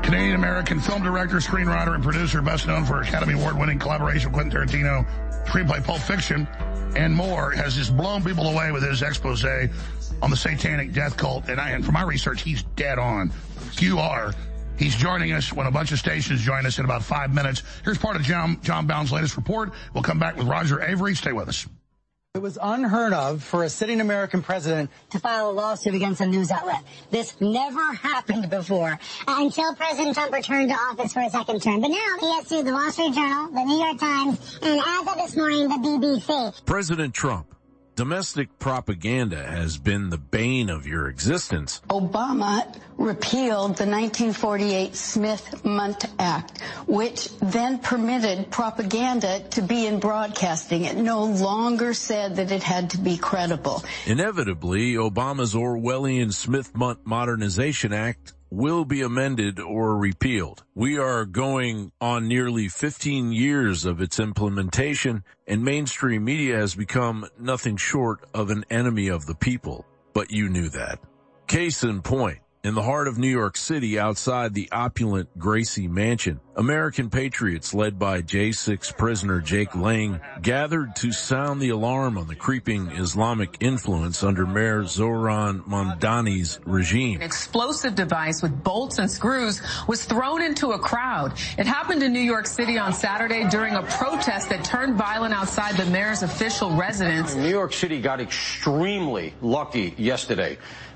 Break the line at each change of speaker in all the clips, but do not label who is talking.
Canadian-American film director, screenwriter, and producer, best known for Academy Award-winning collaboration with Quentin Tarantino, screenplay Pulp Fiction, and more, has just blown people away with his expose on the satanic death cult. And from my research, he's dead on. He's joining us when a bunch of stations join us in about 5 minutes. Here's part of John Bowne's latest report. We'll come back with Roger Avery. Stay with us.
It was unheard of for a sitting American president to file a lawsuit against a news outlet. This never happened before.
Until President Trump returned to office for a second term. But now he has sued the Wall Street Journal, the New York Times, and as of this morning, the BBC.
President Trump. Domestic propaganda has been the bane of your existence.
Obama repealed the 1948 Smith-Mundt Act, which then permitted propaganda to be in broadcasting. It no longer said that it had to be credible.
Inevitably, Obama's Orwellian Smith-Mundt Modernization Act will be amended or repealed. We are going on nearly 15 years of its implementation, and mainstream media has become nothing short of an enemy of the people. But you knew that. Case in point, in the heart of New York City, outside the opulent Gracie Mansion, American patriots led by J6 prisoner Jake Lang gathered to sound the alarm on the creeping Islamic influence under Mayor Zohran Mamdani's regime.
An explosive device with bolts and screws was thrown into a crowd. It happened in New York City on Saturday during a protest that turned violent outside the mayor's official residence.
New York City got extremely lucky yesterday.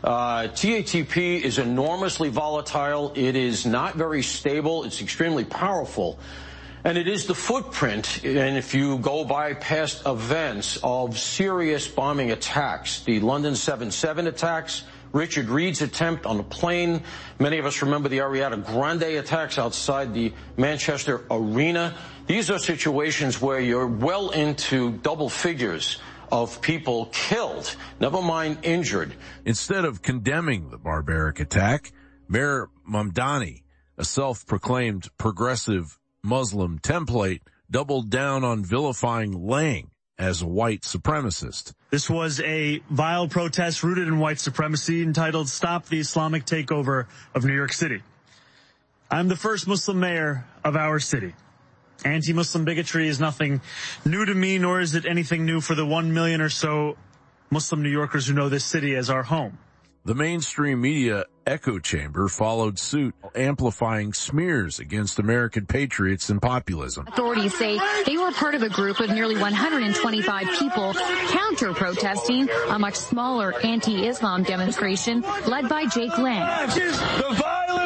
TATP is enormously volatile. It is not very stable. It's extremely powerful. And it is the footprint, and if you go by past events, of serious bombing attacks. The London 7/7 attacks, Richard Reed's attempt on a plane. Many of us remember the Ariana Grande attacks outside the Manchester Arena. These are situations where you're well into double figures of people killed, never mind injured.
Instead of condemning the barbaric attack, Mayor Mamdani, a self-proclaimed progressive Muslim template, doubled down on vilifying Lang as a white supremacist.
This was a vile protest rooted in white supremacy entitled Stop the Islamic Takeover of New York City. I'm the first Muslim mayor of our city. Anti-Muslim bigotry is nothing new to me, nor is it anything new for the 1 million or so Muslim New Yorkers who know this city as our home.
The mainstream media echo chamber followed suit, amplifying smears against American patriots and populism.
Authorities say they were part of a group of nearly 125 people counter-protesting a much smaller anti-Islam demonstration led by Jake Lang.
The violent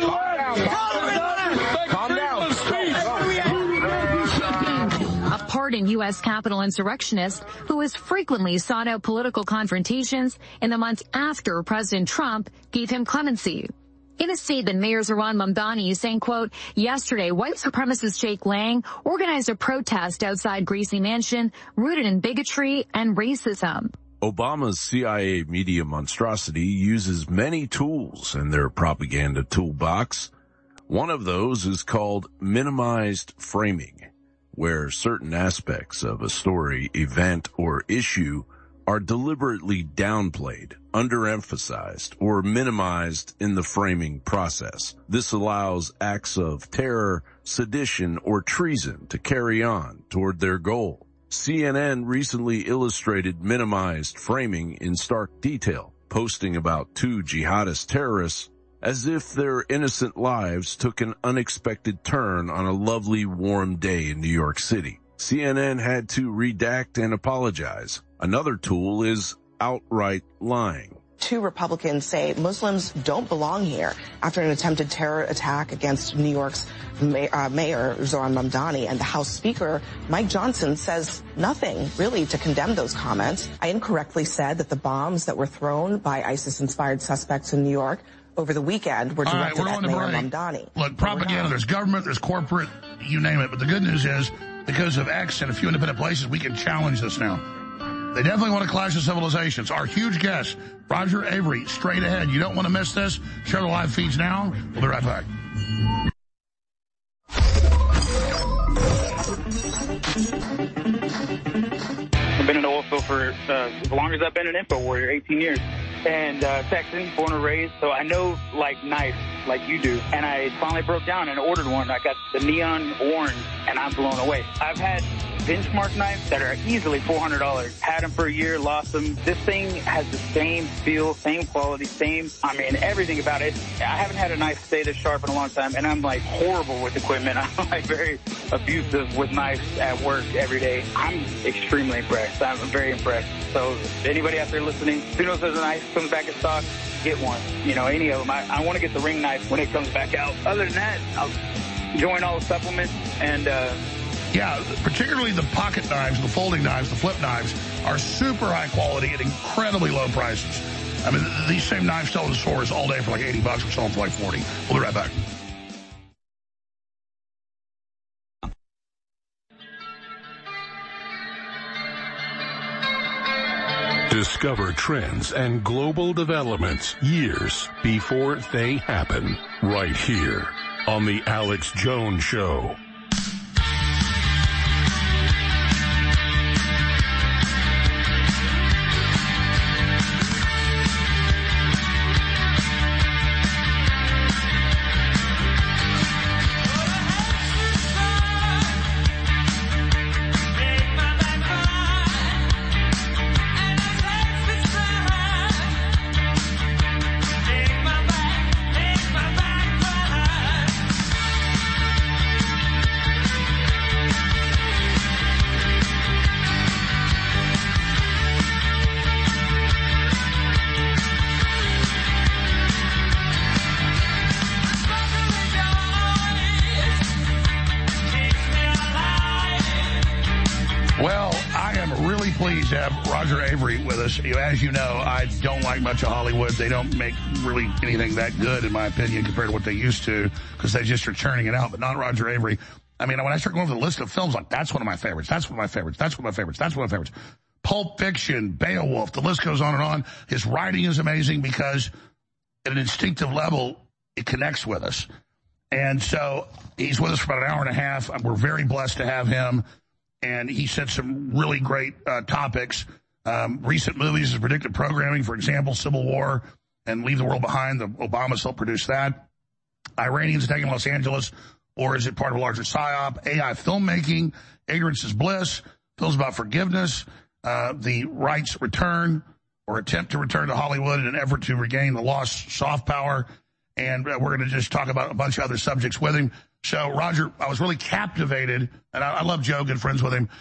Calm down. A pardoned U.S. Capitol insurrectionist who has frequently sought out political confrontations in the months after President Trump gave him clemency. In a statement, Mayor Zohran Mamdani is saying, quote, yesterday, white supremacist Jake Lang organized a protest outside Gracie Mansion rooted in bigotry and racism.
Obama's CIA media monstrosity uses many tools in their propaganda toolbox. One of those is called minimized framing, where certain aspects of a story, event, or issue are deliberately downplayed, underemphasized, or minimized in the framing process. This allows acts of terror, sedition, or treason to carry on toward their goal. CNN recently illustrated minimized framing in stark detail, posting about 2 jihadist terrorists as if their innocent lives took an unexpected turn on a lovely warm day in New York City. CNN had to redact and apologize. Another tool is outright lying.
2 Republicans say Muslims don't belong here after an attempted terror attack against New York's Mayor Zohran Mamdani, and the House Speaker, Mike Johnson, says nothing really to condemn those comments. I incorrectly said that the bombs that were thrown by ISIS-inspired suspects in New York over the weekend were directed at Mayor Mamdani.
Look, propaganda, there's government, there's corporate, you name it. But the good news is, because of X and a few independent places, we can challenge this now. They definitely want to clash of civilizations. Our huge guest, Roger Avery, straight ahead. You don't want to miss this. Share the live feeds now. We'll be right back.
I've been in the oil field for as long as I've been an info warrior, 18 years. And Texan, born and raised, so I know like knife like you do. And I finally broke down and ordered one. I got the neon orange, and I'm blown away. I've had benchmark knives that are easily $400. Had them for a year, lost them. This thing has the same feel, same quality, everything about it. I haven't had a knife stay this sharp in a long time, and I'm like horrible with equipment. I'm like very abusive with knives at work every day. I'm extremely impressed. I'm very impressed. So anybody out there listening, who knows if a knife comes back in stock, get one. Any of them. I want to get the ring knife when it comes back out. Other than that, I'll join all the supplements and
yeah, particularly the pocket knives, the folding knives, the flip knives are super high quality at incredibly low prices. I mean, these same knives sell in stores all day for like $80. We're selling for like $40. We'll be right back.
Discover trends and global developments years before they happen, right here on The Alex Jones Show.
Roger Avery with us. As you know, I don't like much of Hollywood. They don't make really anything that good, in my opinion, compared to what they used to, because they just are churning it out, but not Roger Avery. I mean, when I start going through the list of films, like, that's one of my favorites, that's one of my favorites, that's one of my favorites, that's one of my favorites. Pulp Fiction, Beowulf, the list goes on and on. His writing is amazing because at an instinctive level, it connects with us. And so he's with us for about an hour and a half. We're very blessed to have him. And he said some really great topics. Recent movies is predictive programming, for example, Civil War and Leave the World Behind. The Obamas helped produce that. Iranians attacking Los Angeles, or is it part of a larger psyop? AI filmmaking, Ignorance is Bliss, films about forgiveness, the right's return or attempt to return to Hollywood in an effort to regain the lost soft power. And we're going to just talk about a bunch of other subjects with him. So, Roger, I was really captivated, and I love Joe, good friends with him,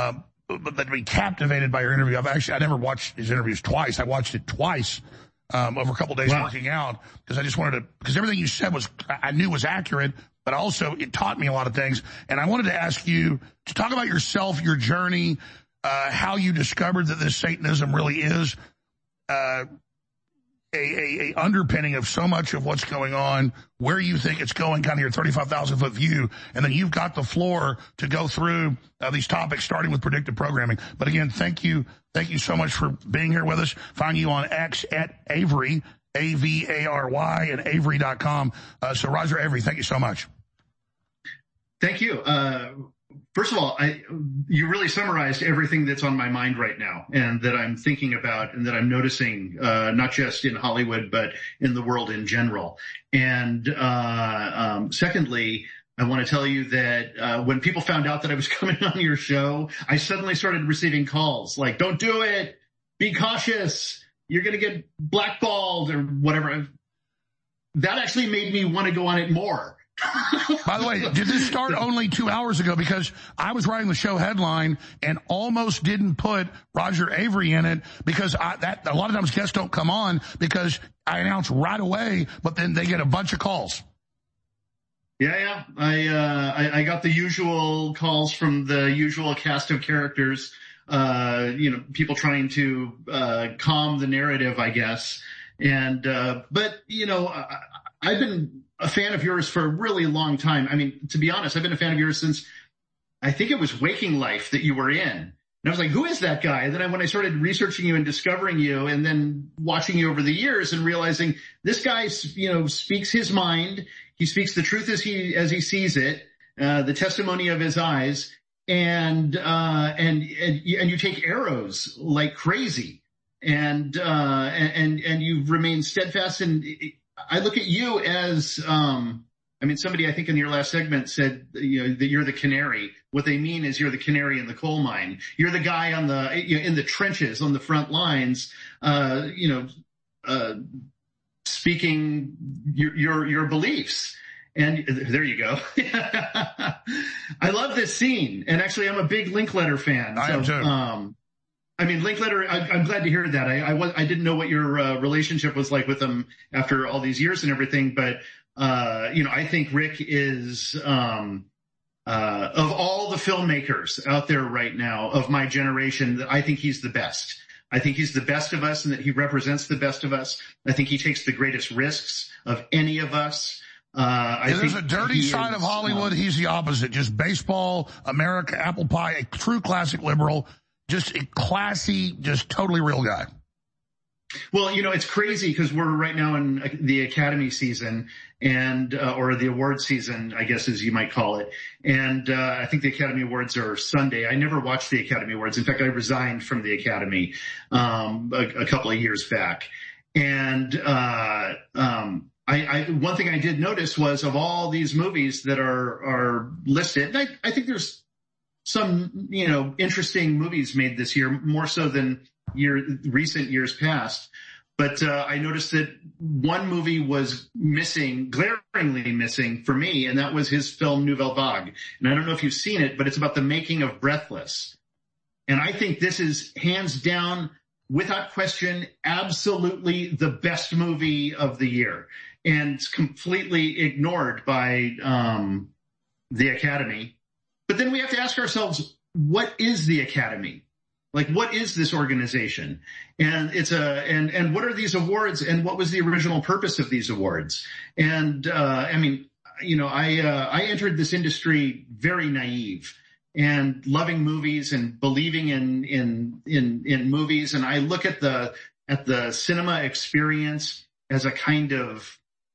but to be captivated by your interview. I never watched his interviews twice. I watched it twice over a couple of days working out, because I just wanted to, because everything you said I knew was accurate, but also it taught me a lot of things. And I wanted to ask you to talk about yourself, your journey, how you discovered that this Satanism really is a underpinning of so much of what's going on, where you think it's going, kind of your 35,000-foot view, and then you've got the floor to go through these topics, starting with predictive programming. But again, thank you so much for being here with us. Find you on X at Avery, A-V-A-R-Y, and Avery.com. So Roger Avery, thank you so much.
Thank you. First of all, you really summarized everything that's on my mind right now, and that I'm thinking about, and that I'm noticing, not just in Hollywood, but in the world in general. And secondly, I want to tell you that when people found out that I was coming on your show, I suddenly started receiving calls like, don't do it, be cautious, you're going to get blackballed, or whatever. That actually made me want to go on it more.
By the way, did this start only 2 hours ago? Because I was writing the show headline and almost didn't put Roger Avery in it, because a lot of times guests don't come on because I announce right away, but then they get a bunch of calls.
Yeah. I got the usual calls from the usual cast of characters, people trying to calm the narrative, I guess. And but I've been a fan of yours for a really long time. I mean, to be honest, I've been a fan of yours since I think it was Waking Life that you were in. And I was like, who is that guy? And then when I started researching you and discovering you, and then watching you over the years and realizing this guy, speaks his mind. He speaks the truth as he sees it, the testimony of his eyes, and you take arrows like crazy. And you've remained steadfast I look at you as, somebody I think in your last segment said, that you're the canary. What they mean is you're the canary in the coal mine. You're the guy in the trenches, on the front lines, speaking your beliefs. And there you go. I love this scene. And actually, I'm a big Linkletter fan.
I am too.
Linkletter, I'm glad to hear that. I didn't know what your relationship was like with him after all these years and everything, but I think Rick is of all the filmmakers out there right now of my generation, I think he's the best. I think he's the best of us and that he represents the best of us. I think he takes the greatest risks of any of us.
There's a dirty side of Hollywood. He's the opposite. Just baseball, America, apple pie, a true classic liberal. Just a classy, just totally real guy.
Well, it's crazy because we're right now in the Academy season and, or the award season, I guess, as you might call it. And, I think the Academy Awards are Sunday. I never watched the Academy Awards. In fact, I resigned from the Academy, a couple of years back. And, one thing I did notice was of all these movies that are listed, and I think there's some, interesting movies made this year, more so than recent years past. But I noticed that one movie was missing, glaringly missing for me, and that was his film Nouvelle Vague. And I don't know if you've seen it, but it's about the making of Breathless. And I think this is hands down, without question, absolutely the best movie of the year. And it's completely ignored by the Academy. But then we have to ask ourselves, what is the Academy? Like, what is this organization? And and what are these awards? And what was the original purpose of these awards? And, I entered this industry very naive and loving movies and believing in movies. And I look at the cinema experience as a kind of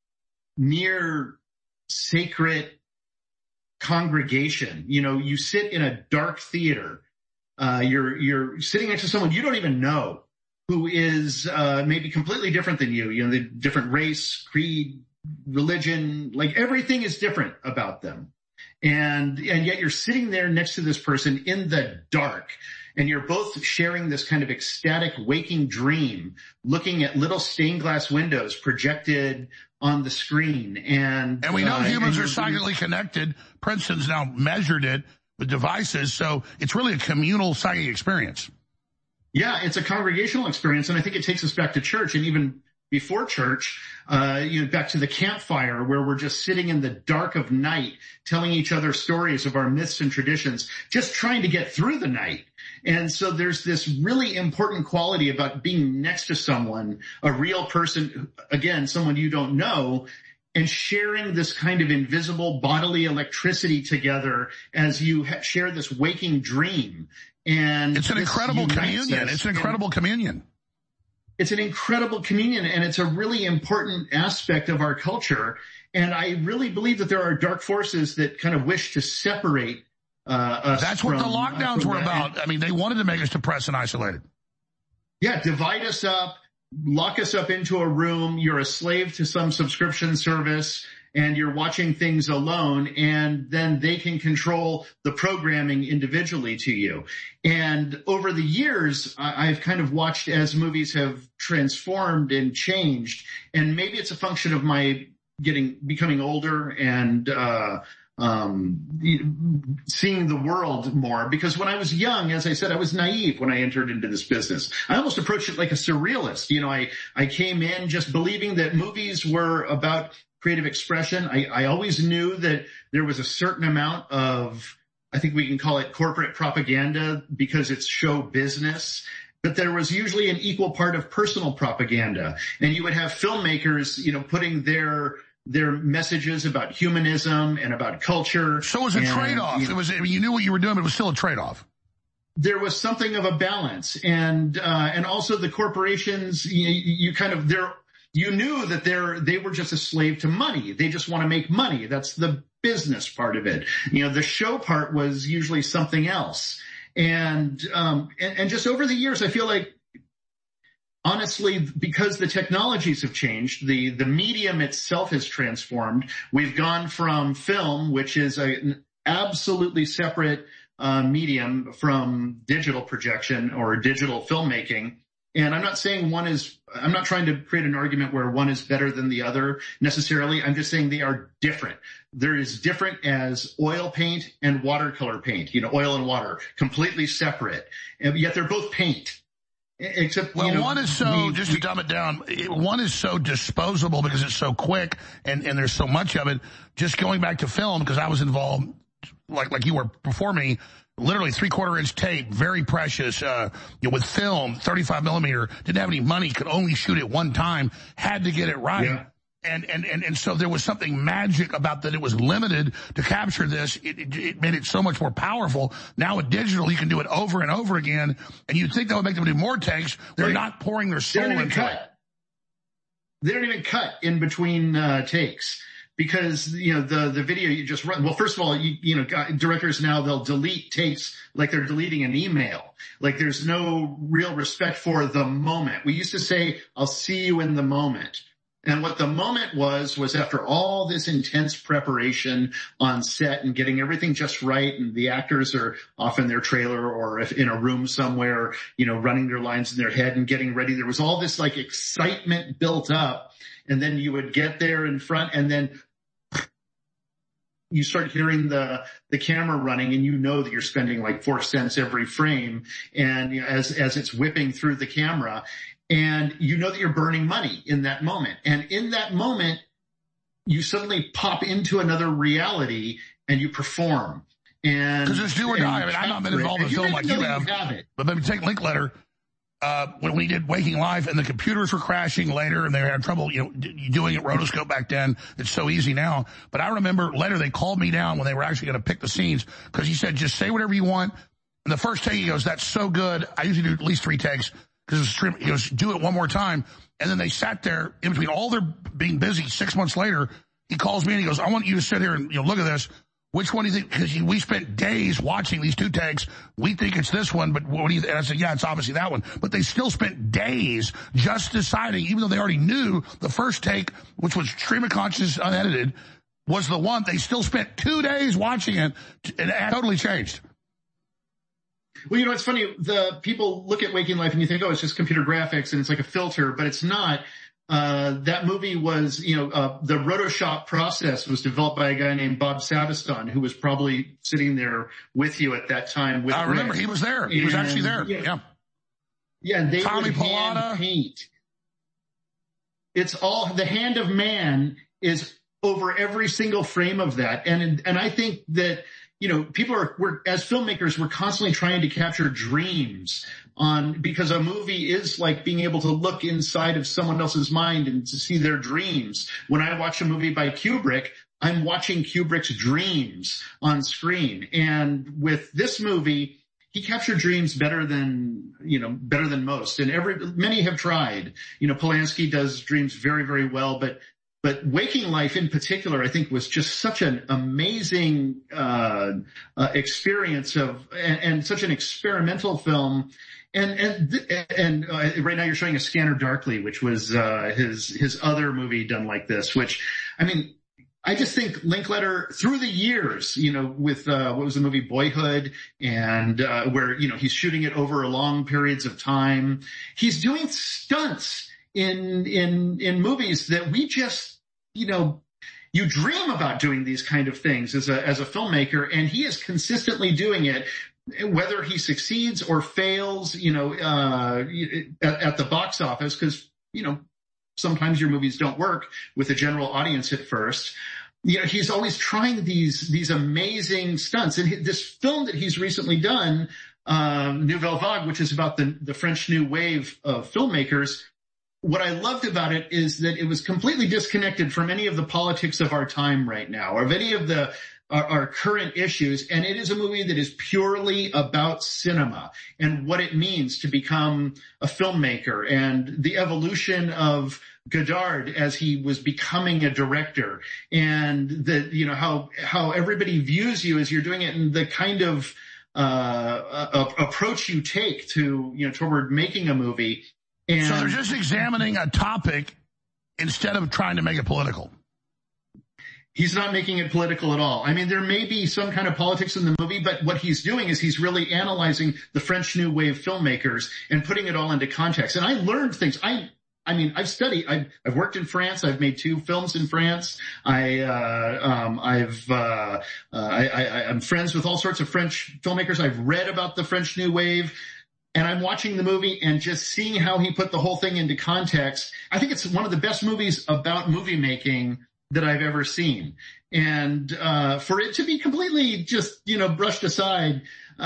near sacred congregation. You sit in a dark theater. You're sitting next to someone you don't even know who is, maybe completely different than you, the different race, creed, religion, like everything is different about them. And yet you're sitting there next to this person in the dark and you're both sharing this kind of ecstatic waking dream, looking at little stained glass windows projected on the screen. And
we know humans are psychically connected. Princeton's now measured it with devices. So it's really a communal psychic experience.
Yeah, it's a congregational experience. And I think it takes us back to church and even before church, back to the campfire where we're just sitting in the dark of night, telling each other stories of our myths and traditions, just trying to get through the night. And so there's this really important quality about being next to someone, a real person, again, someone you don't know, and sharing this kind of invisible bodily electricity together as you share this waking dream. And
it's an incredible communion. It's an incredible communion.
It's an incredible communion, and it's a really important aspect of our culture. And I really believe that there are dark forces that kind of wish to separate us.
That's what the lockdowns were about. I mean, they wanted to make us depressed and isolated.
Yeah, divide us up, lock us up into a room. You're a slave to some subscription service, and you're watching things alone, and then they can control the programming individually to you. And over the years, I've kind of watched as movies have transformed and changed, and maybe it's a function of my becoming older and seeing the world more, because when I was young, as I said, I was naive when I entered into this business. I almost approached it like a surrealist. I came in just believing that movies were about creative expression. I always knew that there was a certain amount of, I think we can call it corporate propaganda because it's show business, but there was usually an equal part of personal propaganda. And you would have filmmakers, putting their messages about humanism and about culture.
So it was a trade-off. You knew what you were doing, but it was still a trade-off.
There was something of a balance. And also the corporations, you knew that they were just a slave to money. They just want to make money. That's the business part of it. The show part was usually something else. And just over the years, I feel like honestly, because the technologies have changed, the medium itself has transformed. We've gone from film, which is an absolutely separate medium, from digital projection or digital filmmaking. And I'm not saying I'm not trying to create an argument where one is better than the other necessarily. I'm just saying they are different. They're as different as oil paint and watercolor paint, oil and water, completely separate. And yet they're both paint. Except,
one is just to dumb it down, one is so disposable because it's so quick and there's so much of it. Just going back to film, because I was involved, like you were before me, literally 3/4 inch tape, very precious, with film, 35 millimeter, didn't have any money, could only shoot it one time, had to get it right. Yeah. And so there was something magic about that. It was limited to capture this. It made it so much more powerful. Now with digital, you can do it over and over again. And you'd think that would make them do more takes. They're not pouring their soul into it.
They don't even cut in between takes. Because, the video you just run, well, first of all, directors now, they'll delete takes like they're deleting an email. Like there's no real respect for the moment. We used to say, I'll see you in the moment. And what the moment was after all this intense preparation on set and getting everything just right, and the actors are off in their trailer or if in a room somewhere, running their lines in their head and getting ready. There was all this like excitement built up, and then you would get there in front, and then you start hearing the camera running, and that you're spending like 4 cents every frame, and as it's whipping through the camera. And that you're burning money in that moment. And in that moment, you suddenly pop into another reality and you perform.
Because it's do or die. I mean, I've not been involved in film like you have. But maybe take Linkletter. When we did Waking Life and the computers were crashing later and they had trouble, doing it rotoscope back then. It's so easy now. But I remember later they called me down when they were actually going to pick the scenes, because he said, just say whatever you want. And the first take, he goes, that's so good. I usually do at least 3 takes. Because he goes, do it one more time. And then they sat there in between all their being busy. 6 months later, he calls me and he goes, I want you to sit here and look at this. Which one do you think? Because we spent days watching these 2 takes. We think it's this one, but what do you think? And I said, yeah, it's obviously that one. But they still spent days just deciding, even though they already knew the first take, which was stream of consciousness unedited, was the one. They still spent 2 days watching it, and it totally changed.
Well, it's funny. The people look at Waking Life and you think, oh, it's just computer graphics and it's like a filter, but it's not. That movie was, the Rotoshop process was developed by a guy named Bob Savaston, who was probably sitting there with you at that time.
I remember he was there. He was actually there. Yeah.
Yeah. And they
Tommy
would hand paint. It's all, the hand of man is over every single frame of that. And I think that, we're as filmmakers, we're constantly trying to capture dreams because a movie is like being able to look inside of someone else's mind and to see their dreams. When I watch a movie by Kubrick, I'm watching Kubrick's dreams on screen. And with this movie, he captured dreams better than most. And many have tried. Polanski does dreams very, very well, but Waking Life in particular, I think, was just such an amazing experience and such an experimental film. And right now you're showing A Scanner Darkly, which was his other movie done like this. Which, I just think Linkletter through the years, with what was the movie Boyhood, and where he's shooting it over long periods of time. He's doing stunts in movies that we just, you dream about doing these kind of things as a filmmaker, and he is consistently doing it, whether he succeeds or fails, at the box office, because, sometimes your movies don't work with the general audience at first. He's always trying these amazing stunts. And this film that he's recently done, Nouvelle Vague, which is about the French New Wave of filmmakers, what I loved about it is that it was completely disconnected from any of the politics of our time right now, or of any of our current issues. And it is a movie that is purely about cinema and what it means to become a filmmaker, and the evolution of Godard as he was becoming a director, and how everybody views you as you're doing it, and the kind of approach you take to toward making a movie.
And so they're just examining a topic instead of trying to make it political.
He's not making it political at all. I mean, there may be some kind of politics in the movie, but what he's doing is he's really analyzing the French New Wave filmmakers and putting it all into context. And I learned things. I've studied, I've worked in France. I've made 2 films in France. I'm friends with all sorts of French filmmakers. I've read about the French New Wave. And I'm watching the movie and just seeing how he put the whole thing into context. I think it's one of the best movies about movie making that I've ever seen. And for it to be completely just, brushed aside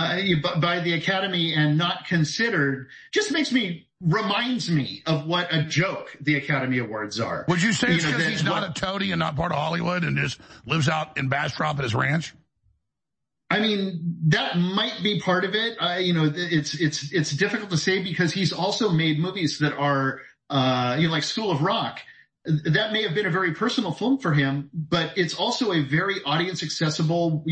by the Academy and not considered just reminds me of what a joke the Academy Awards are.
Would you say it's because he's not a toady and not part of Hollywood and just lives out in Bastrop at his ranch?
I mean, that might be part of it. It's difficult to say because he's also made movies that are, like School of Rock. That may have been a very personal film for him, but it's also a very audience accessible,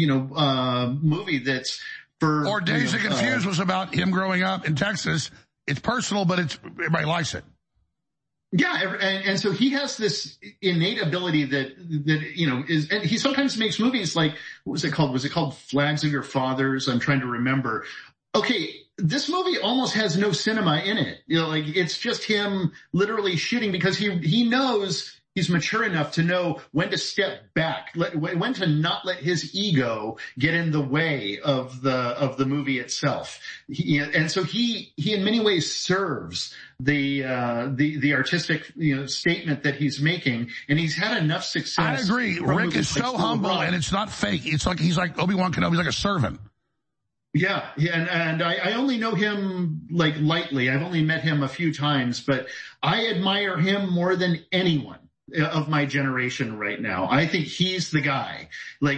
movie that's for.
Or Dazed and Confused was about him growing up in Texas. It's personal, but everybody likes it.
Yeah, and so he has this innate ability that is, and he sometimes makes movies like, what was it called? Was it called Flags of Your Fathers? I'm trying to remember. Okay, this movie almost has no cinema in it. It's just him literally shitting because he knows he's mature enough to know when to step back, when to not let his ego get in the way of the movie itself. And so he in many ways serves the artistic, statement that he's making, and he's had enough success.
I agree. Rick is so humble and it's not fake. It's like he's like Obi-Wan Kenobi, like a servant.
Yeah, and I only know him lightly. I've only met him a few times, but I admire him more than anyone of my generation right now. I think he's the guy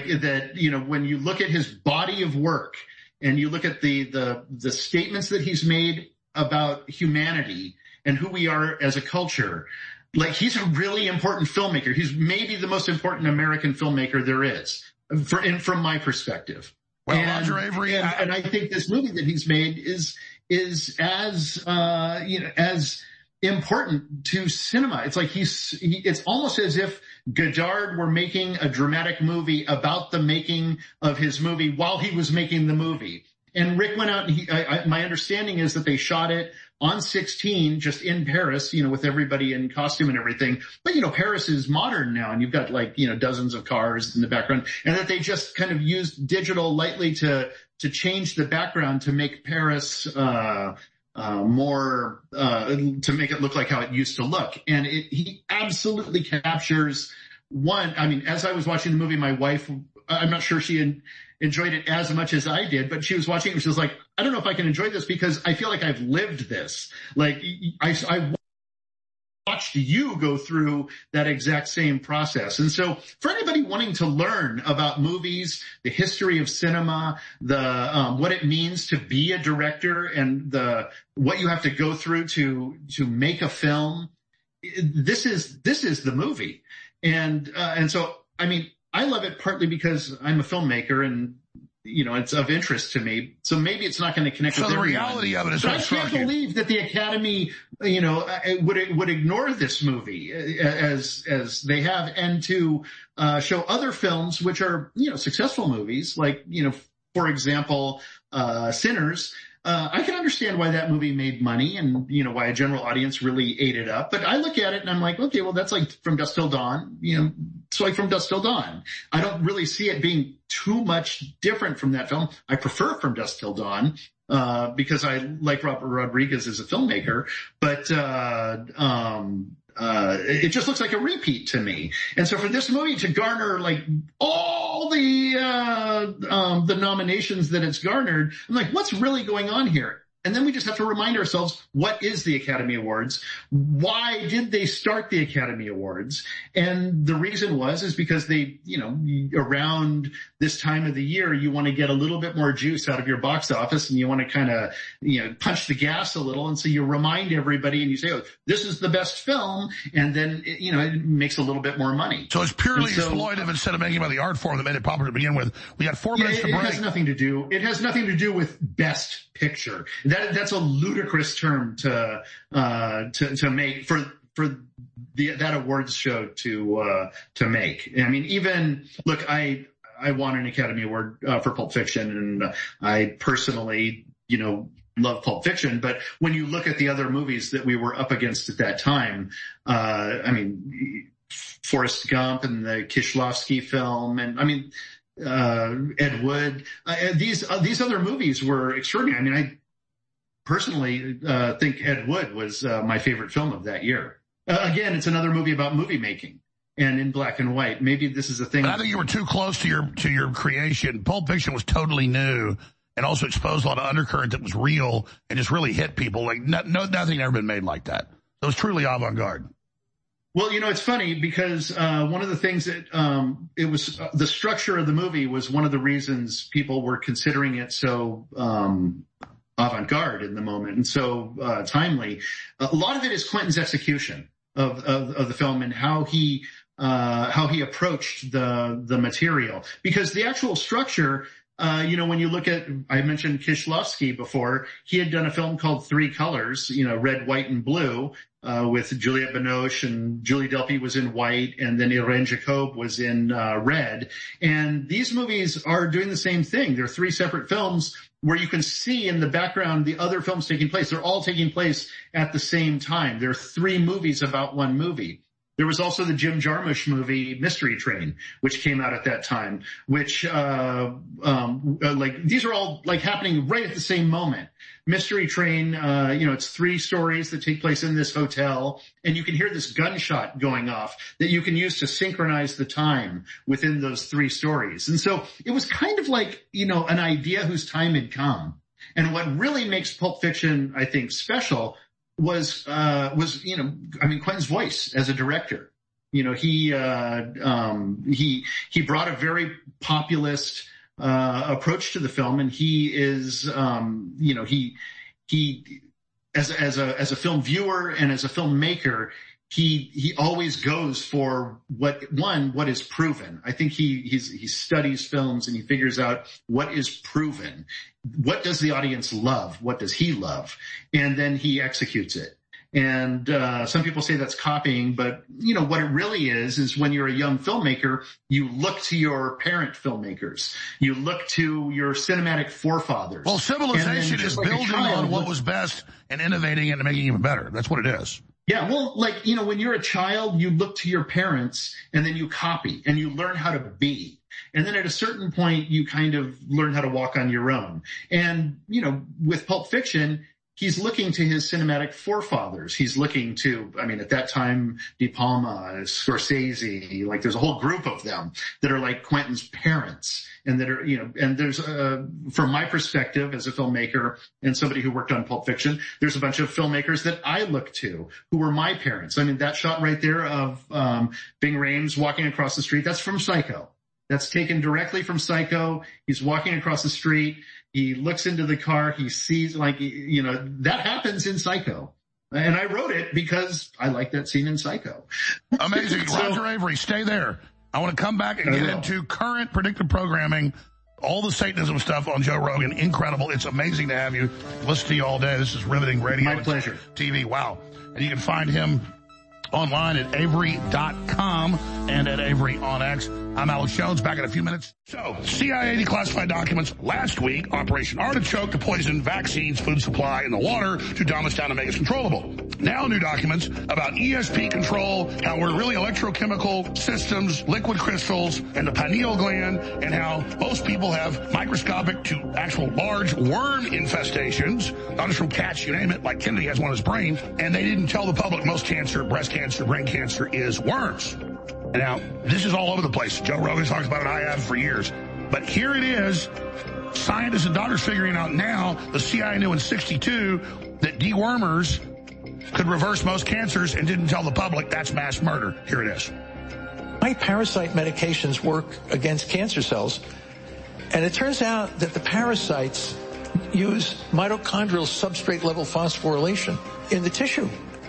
when you look at his body of work and you look at the statements that he's made about humanity and who we are as a culture, he's a really important filmmaker. He's maybe the most important American filmmaker there is from my perspective.
Well, Roger Avery,
and I think this movie that he's made is as as important to cinema. It's like it's almost as if Godard were making a dramatic movie about the making of his movie while he was making the movie. And Rick went out and my understanding is that they shot it on 16 just in Paris, with everybody in costume and everything. But, Paris is modern now and you've got dozens of cars in the background, and that they just kind of used digital lightly to change the background to make Paris, more, to make it look like how it used to look. And he absolutely captures as I was watching the movie, my wife, I'm not sure she enjoyed it as much as I did, but she was watching it and she was like, I don't know if I can enjoy this because I feel like I've lived this. I watched you go through that exact same process. And so for anybody wanting to learn about movies, the history of cinema, what it means to be a director and what you have to go through to make a film, this is the movie. And so, I love it partly because I'm a filmmaker and, it's of interest to me. So maybe it's not going to connect with everyone.
So the reality of it is,
I can't believe that the Academy, would ignore this movie as they have, and to show other films which are, successful movies, for example, Sinners. I can understand why that movie made money and, why a general audience really ate it up. But I look at it and I'm like, okay, well, that's like From Dusk Till Dawn, it's like From Dusk Till Dawn. I don't really see it being too much different from that film. I prefer From Dusk Till Dawn, because I like Robert Rodriguez as a filmmaker, but, it just looks like a repeat to me. And so for this movie to garner all the nominations that it's garnered, I'm like, what's really going on here? And then we just have to remind ourselves, what is the Academy Awards? Why did they start the Academy Awards? And the reason is because they, around this time of the year, you want to get a little bit more juice out of your box office and you want to kind of, punch the gas a little. And so you remind everybody and you say, oh, this is the best film. And then, it makes a little bit more money.
So it's purely exploitive instead of making it by the art form that made it popular to begin with. We got 4 minutes to break.
It has nothing to do with Best Picture. that's a ludicrous term to make for that awards show to make. I mean, even look, I won an Academy Award for Pulp Fiction, and I personally, love Pulp Fiction. But when you look at the other movies that we were up against at that time, I mean, Forrest Gump and the Kieślowski film, and I mean, Ed Wood, these other movies were extraordinary. I mean, I personally think Ed Wood was my favorite film of that year. Again, it's another movie about movie making and in black and white. Maybe this is a thing.
But I think you were too close to your creation. Pulp Fiction was totally new and also exposed a lot of undercurrent that was real and just really hit people. Like nothing ever been made like that. It was truly avant-garde.
Well, it's funny because one of the things that it was the structure of the movie was one of the reasons people were considering it so avant-garde in the moment and so timely. A lot of it is Quentin's execution of the film and how he approached the material, because the actual structure. When you look at, I mentioned Kieślowski before, he had done a film called Three Colors, red, white, and blue, with Juliette Binoche, and Julie Delpy was in white, and then Irene Jacob was in red. And these movies are doing the same thing. They're three separate films where you can see in the background the other films taking place. They're all taking place at the same time. There are three movies about one movie. There was also the Jim Jarmusch movie Mystery Train, which came out at that time, which, these are all like happening right at the same moment. Mystery Train, it's three stories that take place in this hotel, and you can hear this gunshot going off that you can use to synchronize the time within those three stories. And so it was kind of like, an idea whose time had come. And what really makes Pulp Fiction, I think, special was Quentin's voice as a director. He brought a very populist approach to the film, and he is he as a film viewer and as a filmmaker, he always goes for what is proven. I think he studies films and he figures out what is proven. What does the audience love? What does he love? And then he executes it. And some people say that's copying, but what it really is when you're a young filmmaker, you look to your parent filmmakers, you look to your cinematic forefathers.
Well, civilization is building on what was best and innovating it and making it even better. That's what it is.
Yeah, well, when you're a child, you look to your parents and then you copy and you learn how to be. And then at a certain point, you kind of learn how to walk on your own. And, with Pulp Fiction, he's looking to his cinematic forefathers. He's looking to, at that time, De Palma, Scorsese, there's a whole group of them that are like Quentin's parents. And that are, and there's, from my perspective as a filmmaker and somebody who worked on Pulp Fiction, there's a bunch of filmmakers that I look to who were my parents. That shot right there of Ving Rhames walking across the street, that's from Psycho. That's taken directly from Psycho. He's walking across the street. He looks into the car. He sees, that happens in Psycho. And I wrote it because I like that scene in Psycho.
Amazing. Roger Avery, stay there. I want to come back and get into current predictive programming, all the Satanism stuff on Joe Rogan. Incredible. It's amazing to have you. Listen to you all day. This is riveting radio.
My pleasure.
TV. Wow. And you can find him online at Avery.com and at Avery on X. I'm Alex Jones, back in a few minutes. So, CIA declassified documents last week, Operation Artichoke to poison vaccines, food supply, and the water to dumb us down and make us controllable. Now new documents about ESP control, how we're really electrochemical systems, liquid crystals, and the pineal gland, and how most people have microscopic to actual large worm infestations, not just from cats, you name it, like Kennedy has one in his brain, and they didn't tell the public most cancer, breast cancer, brain cancer is worms. Now, this is all over the place. Joe Rogan talks about it. I have for years. But here it is. Scientists and doctors figuring out now, the CIA knew in 1962 that dewormers could reverse most cancers and didn't tell the public. That's mass murder. Here it is.
Parasite medications work against cancer cells. And it turns out that the parasites use mitochondrial substrate level phosphorylation in the tissue.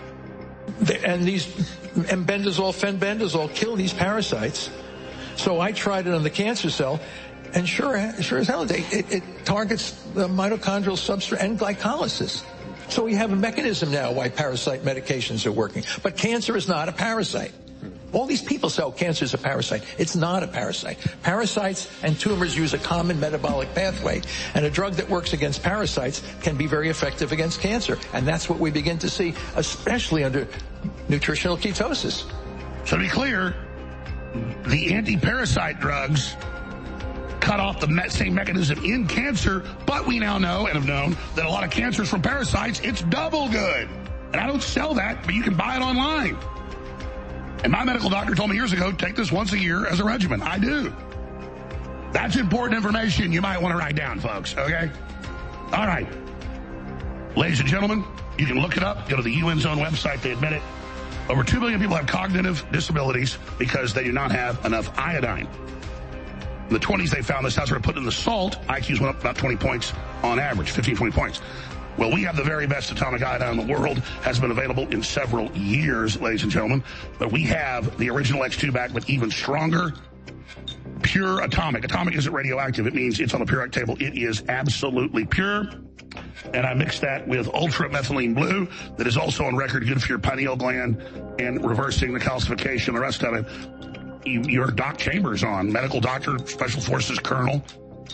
And these embendazole, fenbendazole kill these parasites. So I tried it on the cancer cell, And sure as hell, it targets the mitochondrial substrate and glycolysis. So we have a mechanism now why parasite medications are working. But cancer is not a parasite. All these people say, cancer is a parasite. It's not a parasite. Parasites and tumors use a common metabolic pathway, and a drug that works against parasites can be very effective against cancer. And that's what we begin to see, especially under nutritional ketosis.
So to be clear, the anti-parasite drugs cut off the same mechanism in cancer, but we now know and have known that a lot of cancers from parasites, it's double good. And I don't sell that, but you can buy it online. And my medical doctor told me years ago, take this once a year as a regimen. I do. That's important information you might want to write down, folks, okay? All right. Ladies and gentlemen, you can look it up. Go to the UN Zone website. They admit it. Over 2 million people have cognitive disabilities because they do not have enough iodine. In the 20s, they found this. How they put in the salt, IQs went up about 20 points on average, 15, 20 points. Well, we have the very best atomic iodine in the world. Has been available in several years, ladies and gentlemen. But we have the original X2 back, but even stronger, pure atomic. Atomic isn't radioactive. It means it's on the periodic table. It is absolutely pure. And I mixed that with Ultra Methylene Blue that is also on record good for your pineal gland and reversing the calcification, the rest of it. Your Doc Chambers on, medical doctor, Special Forces Colonel,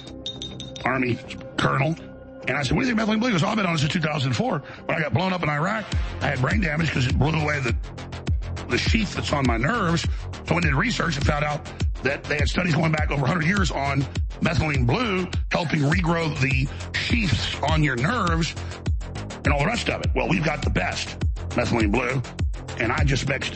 Army Colonel. And I said, what do you think methylene blue? He goes, I've been on it since 2004. When I got blown up in Iraq, I had brain damage because it blew away the sheath that's on my nerves. So when I did research and found out that they had studies going back over 100 years on methylene blue, helping regrow the sheaths on your nerves and all the rest of it. Well, we've got the best methylene blue, and I just mixed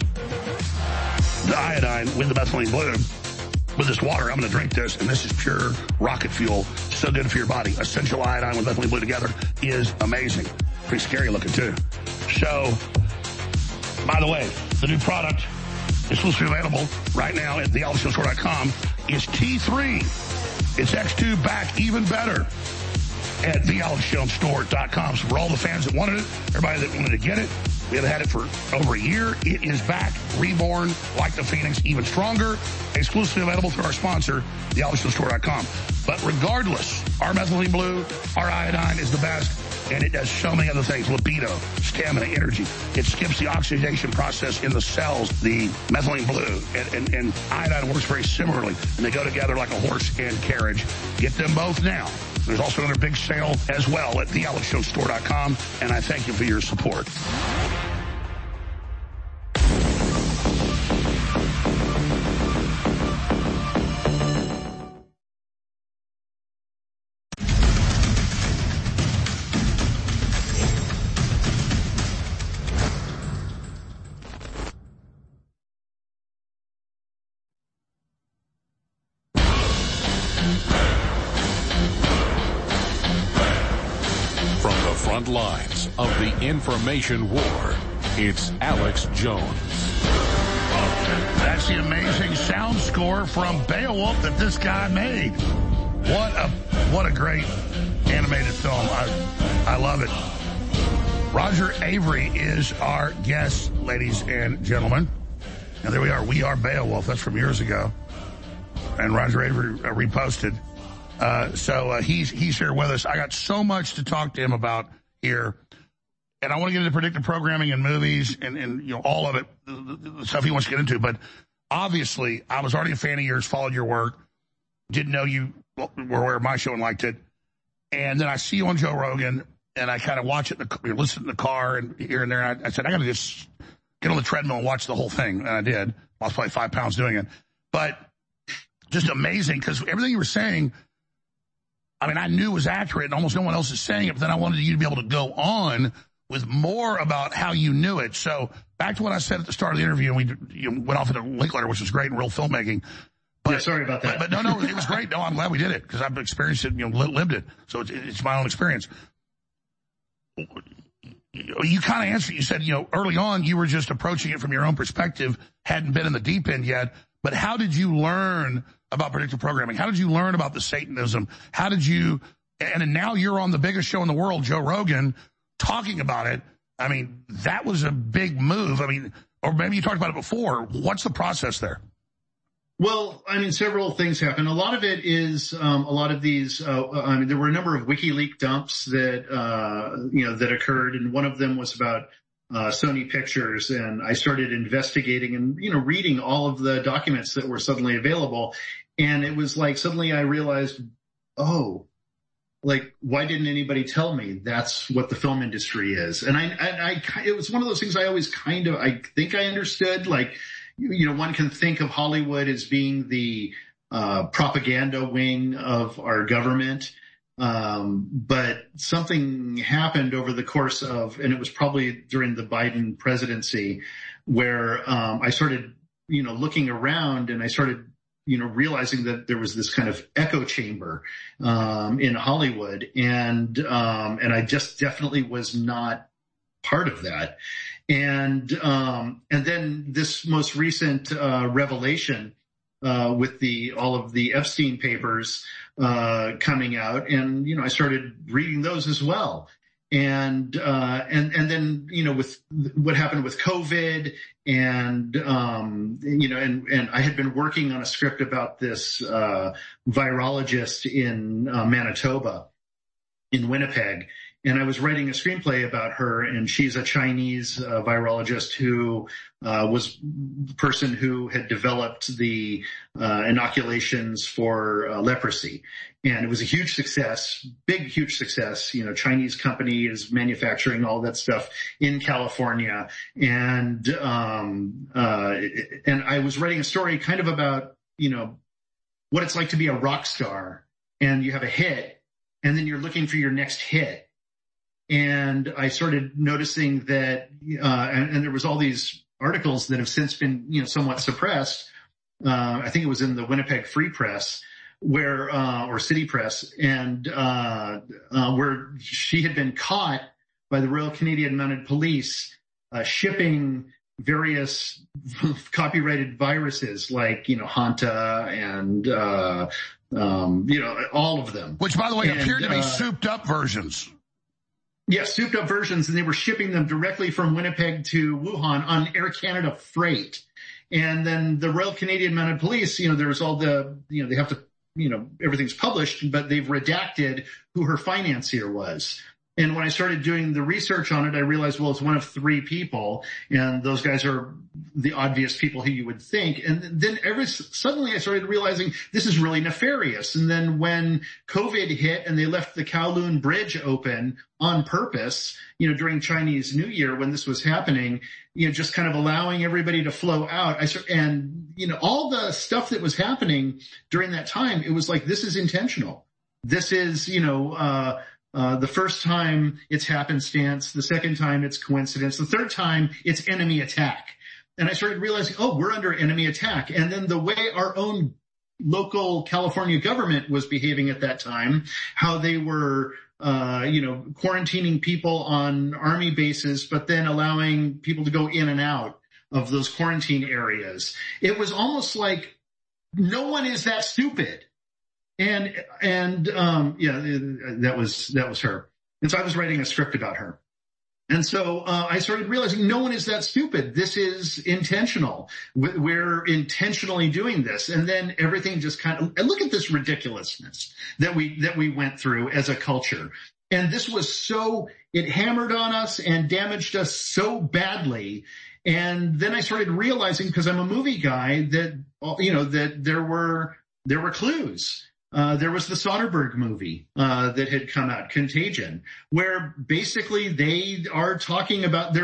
the iodine with the methylene blue with this water. I'm going to drink this, and this is pure rocket fuel. So good for your body. Essential iodine with methylene blue together is amazing. Pretty scary looking, too. So, by the way, the new product exclusively available right now at thealexjonesstore.com is T3. It's X2 back even better at thealexjonesstore.com. So for all the fans that wanted it, everybody that wanted to get it, we have had it for over a year. It is back, reborn, like the Phoenix, even stronger, exclusively available through our sponsor, thealexjonesstore.com. But regardless, our methylene blue, our iodine is the best, and it does so many other things. Libido, stamina, energy. It skips the oxidation process in the cells, the methylene blue, and iodine works very similarly, and they go together like a horse and carriage. Get them both now. There's also another big sale as well at thealexjonesstore.com, and I thank you for your support.
Lines of the information war. It's Alex Jones.
That's the amazing sound score from Beowulf that this guy made. What a great animated film. I love it. Roger Avery is our guest, ladies and gentlemen. And there we are. We are Beowulf. That's from years ago. And Roger Avery reposted. So he's here with us. I got so much to talk to him about here. And I want to get into predictive programming and movies and you know, all of it, the stuff he wants to get into. But obviously, I was already a fan of yours, followed your work, didn't know you were aware of my show and liked it. And then I see you on Joe Rogan, and I kind of watch it, listen in the car and here and there. And I said, I got to just get on the treadmill and watch the whole thing. And I did. Lost probably 5 pounds doing it. But just amazing, because everything you were saying, I mean, I knew it was accurate, and almost no one else is saying it, but then I wanted you to be able to go on with more about how you knew it. So back to what I said at the start of the interview, and we went off into Linklater, which was great and real filmmaking. But,
yeah, sorry about that.
But no, it was great. No, I'm glad we did it, because I've experienced it, lived it. So it's my own experience. You kind of answered, you said, early on you were just approaching it from your own perspective, hadn't been in the deep end yet. But how did you learn about predictive programming? How did you learn about the Satanism? How did you, and now you're on the biggest show in the world, Joe Rogan, talking about it. I mean, that was a big move. I mean, or maybe you talked about it before. What's the process there?
Well, I mean, several things happened. A lot of it is, a lot of these, I mean, there were a number of WikiLeaks dumps that, that occurred. And one of them was about, Sony Pictures. And I started investigating and, reading all of the documents that were suddenly available. And it was like, suddenly I realized, oh, like, why didn't anybody tell me that's what the film industry is? And it was one of those things I think I understood, like, one can think of Hollywood as being the propaganda wing of our government. But something happened over the course of, and it was probably during the Biden presidency, where I started, looking around and I started, realizing that there was this kind of echo chamber in Hollywood. And I just definitely was not part of that. And then this most recent revelation with all of the Epstein papers coming out, and I started reading those as well. And then with what happened with COVID, and and I had been working on a script about this virologist in Manitoba, in Winnipeg. And I was writing a screenplay about her, and she's a Chinese virologist who was the person who had developed the inoculations for leprosy. And it was a huge success, huge success. Chinese company is manufacturing all that stuff in California. And I was writing a story kind of about, what it's like to be a rock star, and you have a hit, and then you're looking for your next hit. And I started noticing that, and there was all these articles that have since been, somewhat suppressed. I think it was in the Winnipeg Free Press, or City Press, and where she had been caught by the Royal Canadian Mounted Police shipping various copyrighted viruses like, Hanta and all of them.
Which, by the way, appeared to be souped up versions.
Yeah, souped up versions, and they were shipping them directly from Winnipeg to Wuhan on Air Canada freight. And then the Royal Canadian Mounted Police, there's all the, they have to, everything's published, but they've redacted who her financier was. And when I started doing the research on it, I realized, well, it's one of three people, and those guys are the obvious people who you would think. And then suddenly I started realizing this is really nefarious. And then when COVID hit and they left the Kowloon Bridge open on purpose, during Chinese New Year when this was happening, just kind of allowing everybody to flow out. All the stuff that was happening during that time, it was like, this is intentional. This is, the first time it's happenstance, the second time it's coincidence, the third time it's enemy attack. And I started realizing, we're under enemy attack. And then the way our own local California government was behaving at that time, how they were, quarantining people on army bases, but then allowing people to go in and out of those quarantine areas. It was almost like no one is that stupid. That was her. And so I was writing a script about her. And so I started realizing no one is that stupid. This is intentional. We're intentionally doing this. And then everything just and look at this ridiculousness that we went through as a culture. And this was it hammered on us and damaged us so badly. And then I started realizing, because I'm a movie guy, that, that there were clues. There was the Soderbergh movie that had come out, Contagion, where basically they are talking about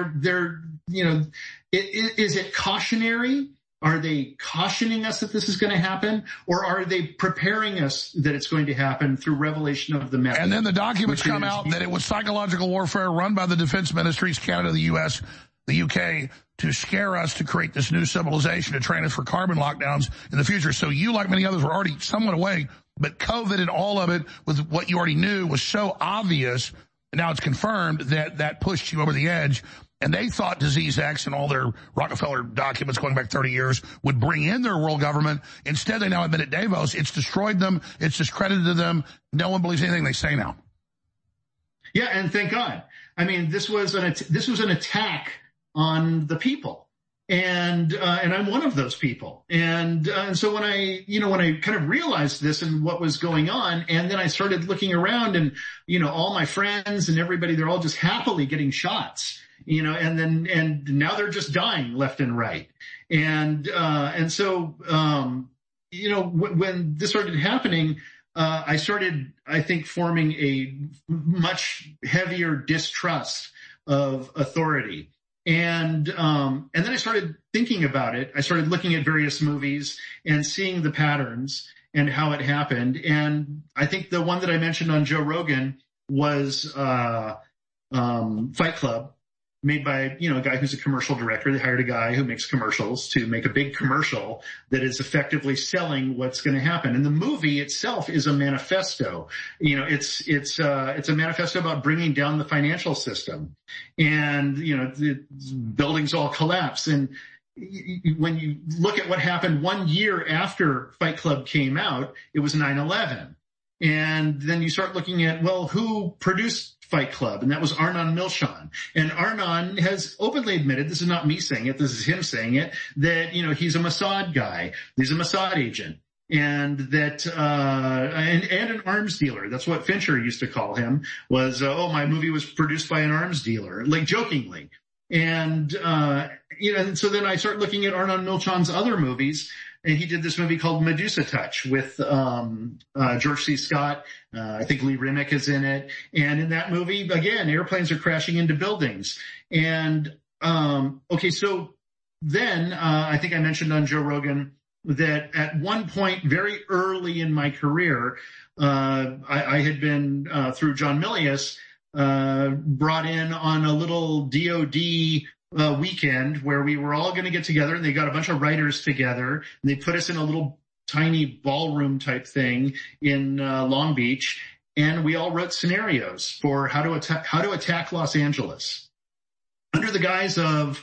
is it cautionary? Are they cautioning us that this is going to happen? Or are they preparing us that it's going to happen through revelation of the method?
And then the documents come out that it was psychological warfare run by the defense ministries, Canada, the U.S., the UK, to scare us to create this new civilization, to train us for carbon lockdowns in the future. So you, like many others, were already somewhat awake. But COVID and all of it, with what you already knew, was so obvious, and now it's confirmed, that pushed you over the edge. And they thought Disease X and all their Rockefeller documents going back 30 years would bring in their world government. Instead, they now admit at Davos, it's destroyed them, it's discredited them. No one believes anything they say now.
Yeah, and thank God. I mean, this was an attack on the people. And I'm one of those people. And so when I kind of realized this and what was going on, and then I started looking around and, all my friends and everybody, they're all just happily getting shots, and now they're just dying left and right. And so, when this started happening, I started, I think, forming a much heavier distrust of authority. And then I started thinking about it. I started looking at various movies and seeing the patterns and how it happened. And I think the one that I mentioned on Joe Rogan was Fight Club, made by, a guy who's a commercial director. They hired a guy who makes commercials to make a big commercial that is effectively selling what's going to happen. And the movie itself is a manifesto. It's a manifesto about bringing down the financial system. And, the buildings all collapse. And when you look at what happened 1 year after Fight Club came out, it was 9/11. And then you start looking at, who produced Fight Club? And that was Arnon Milchan. And Arnon has openly admitted, this is not me saying it, this is him saying it, that, he's a Mossad guy. He's a Mossad agent. And that, and an arms dealer. That's what Fincher used to call him, was, my movie was produced by an arms dealer, like jokingly. And, and so then I start looking at Arnon Milchan's other movies. And he did this movie called Medusa Touch with George C. Scott. I think Lee Remick is in it. And in that movie, again, airplanes are crashing into buildings. And so then I think I mentioned on Joe Rogan that at one point very early in my career, I had been, through John Milius, brought in on a little DOD weekend where we were all going to get together, and they got a bunch of writers together, and they put us in a little tiny ballroom type thing in Long Beach, and we all wrote scenarios for how to attack Los Angeles under the guise of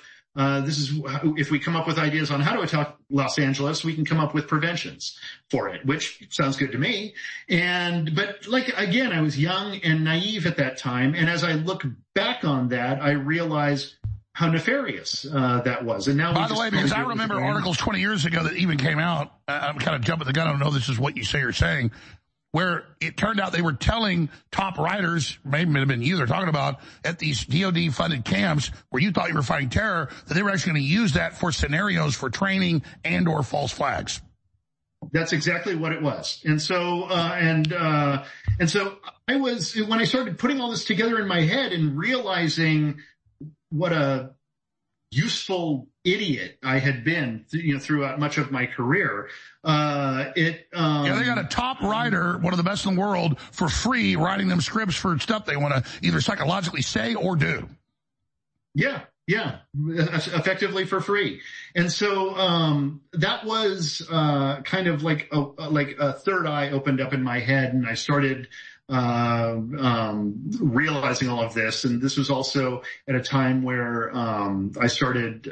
if we come up with ideas on how to attack Los Angeles, we can come up with preventions for it, which sounds good to me. But again, I was young and naive at that time, and as I look back on that, I realized how nefarious that was. And now, by the way,
because I remember articles 20 years ago that even came out, I'm kind of jumping the gun, I don't know this is what you say or saying, where it turned out they were telling top writers, maybe it have been you, they're talking about at these DOD-funded camps where you thought you were fighting terror, that they were actually going to use that for scenarios for training and or false flags.
That's exactly what it was. And so I was, when I started putting all this together in my head and realizing what a useful idiot I had been, throughout much of my career. They got a top writer, one of the best in the world, for free, writing them scripts for stuff they want to either psychologically say or do. Yeah, effectively for free. And so that was kind of like a third eye opened up in my head, and I started realizing all of this. And this was also at a time where I started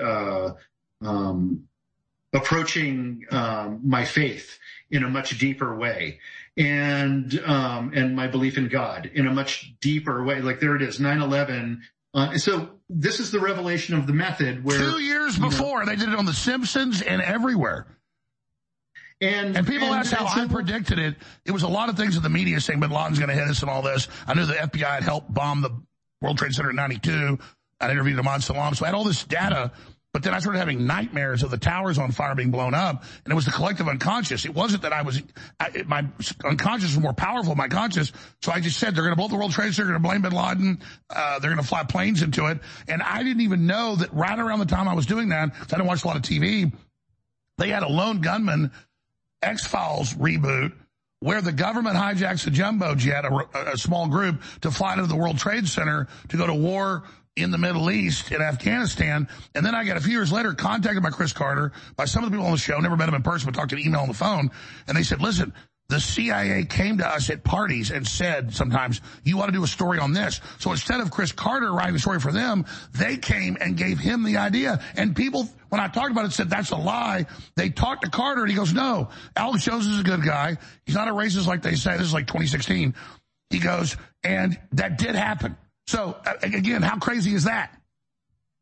approaching my faith in a much deeper way, and my belief in God in a much deeper way. Like, there it is, 9/11. So this is the revelation of the method where
2 years before they did it on The Simpsons and everywhere. And people asked how I predicted it. It was a lot of things in the media saying Bin Laden's going to hit us and all this. I knew the FBI had helped bomb the World Trade Center in 92. I interviewed Ahmad Salam. So I had all this data, but then I started having nightmares of the towers on fire being blown up. And it was the collective unconscious. It wasn't that my unconscious was more powerful than my conscious. So I just said, they're going to blow up the World Trade Center. They're going to blame Bin Laden. They're going to fly planes into it. And I didn't even know that right around the time I was doing that, because I didn't watch a lot of TV, they had a lone gunman X-Files reboot where the government hijacks a jumbo jet, a small group, to fly to the World Trade Center to go to war in the Middle East, in Afghanistan. And then I got a few years later contacted by Chris Carter, by some of the people on the show, never met him in person, but talked to an email on the phone. And they said, listen, the CIA came to us at parties and said sometimes, you ought to do a story on this. So instead of Chris Carter writing a story for them, they came and gave him the idea. And people, when I talked about it, said that's a lie. They talked to Carter and he goes, no, Alex Jones is a good guy. He's not a racist like they say. This is like 2016. He goes, and that did happen. So again, how crazy is that?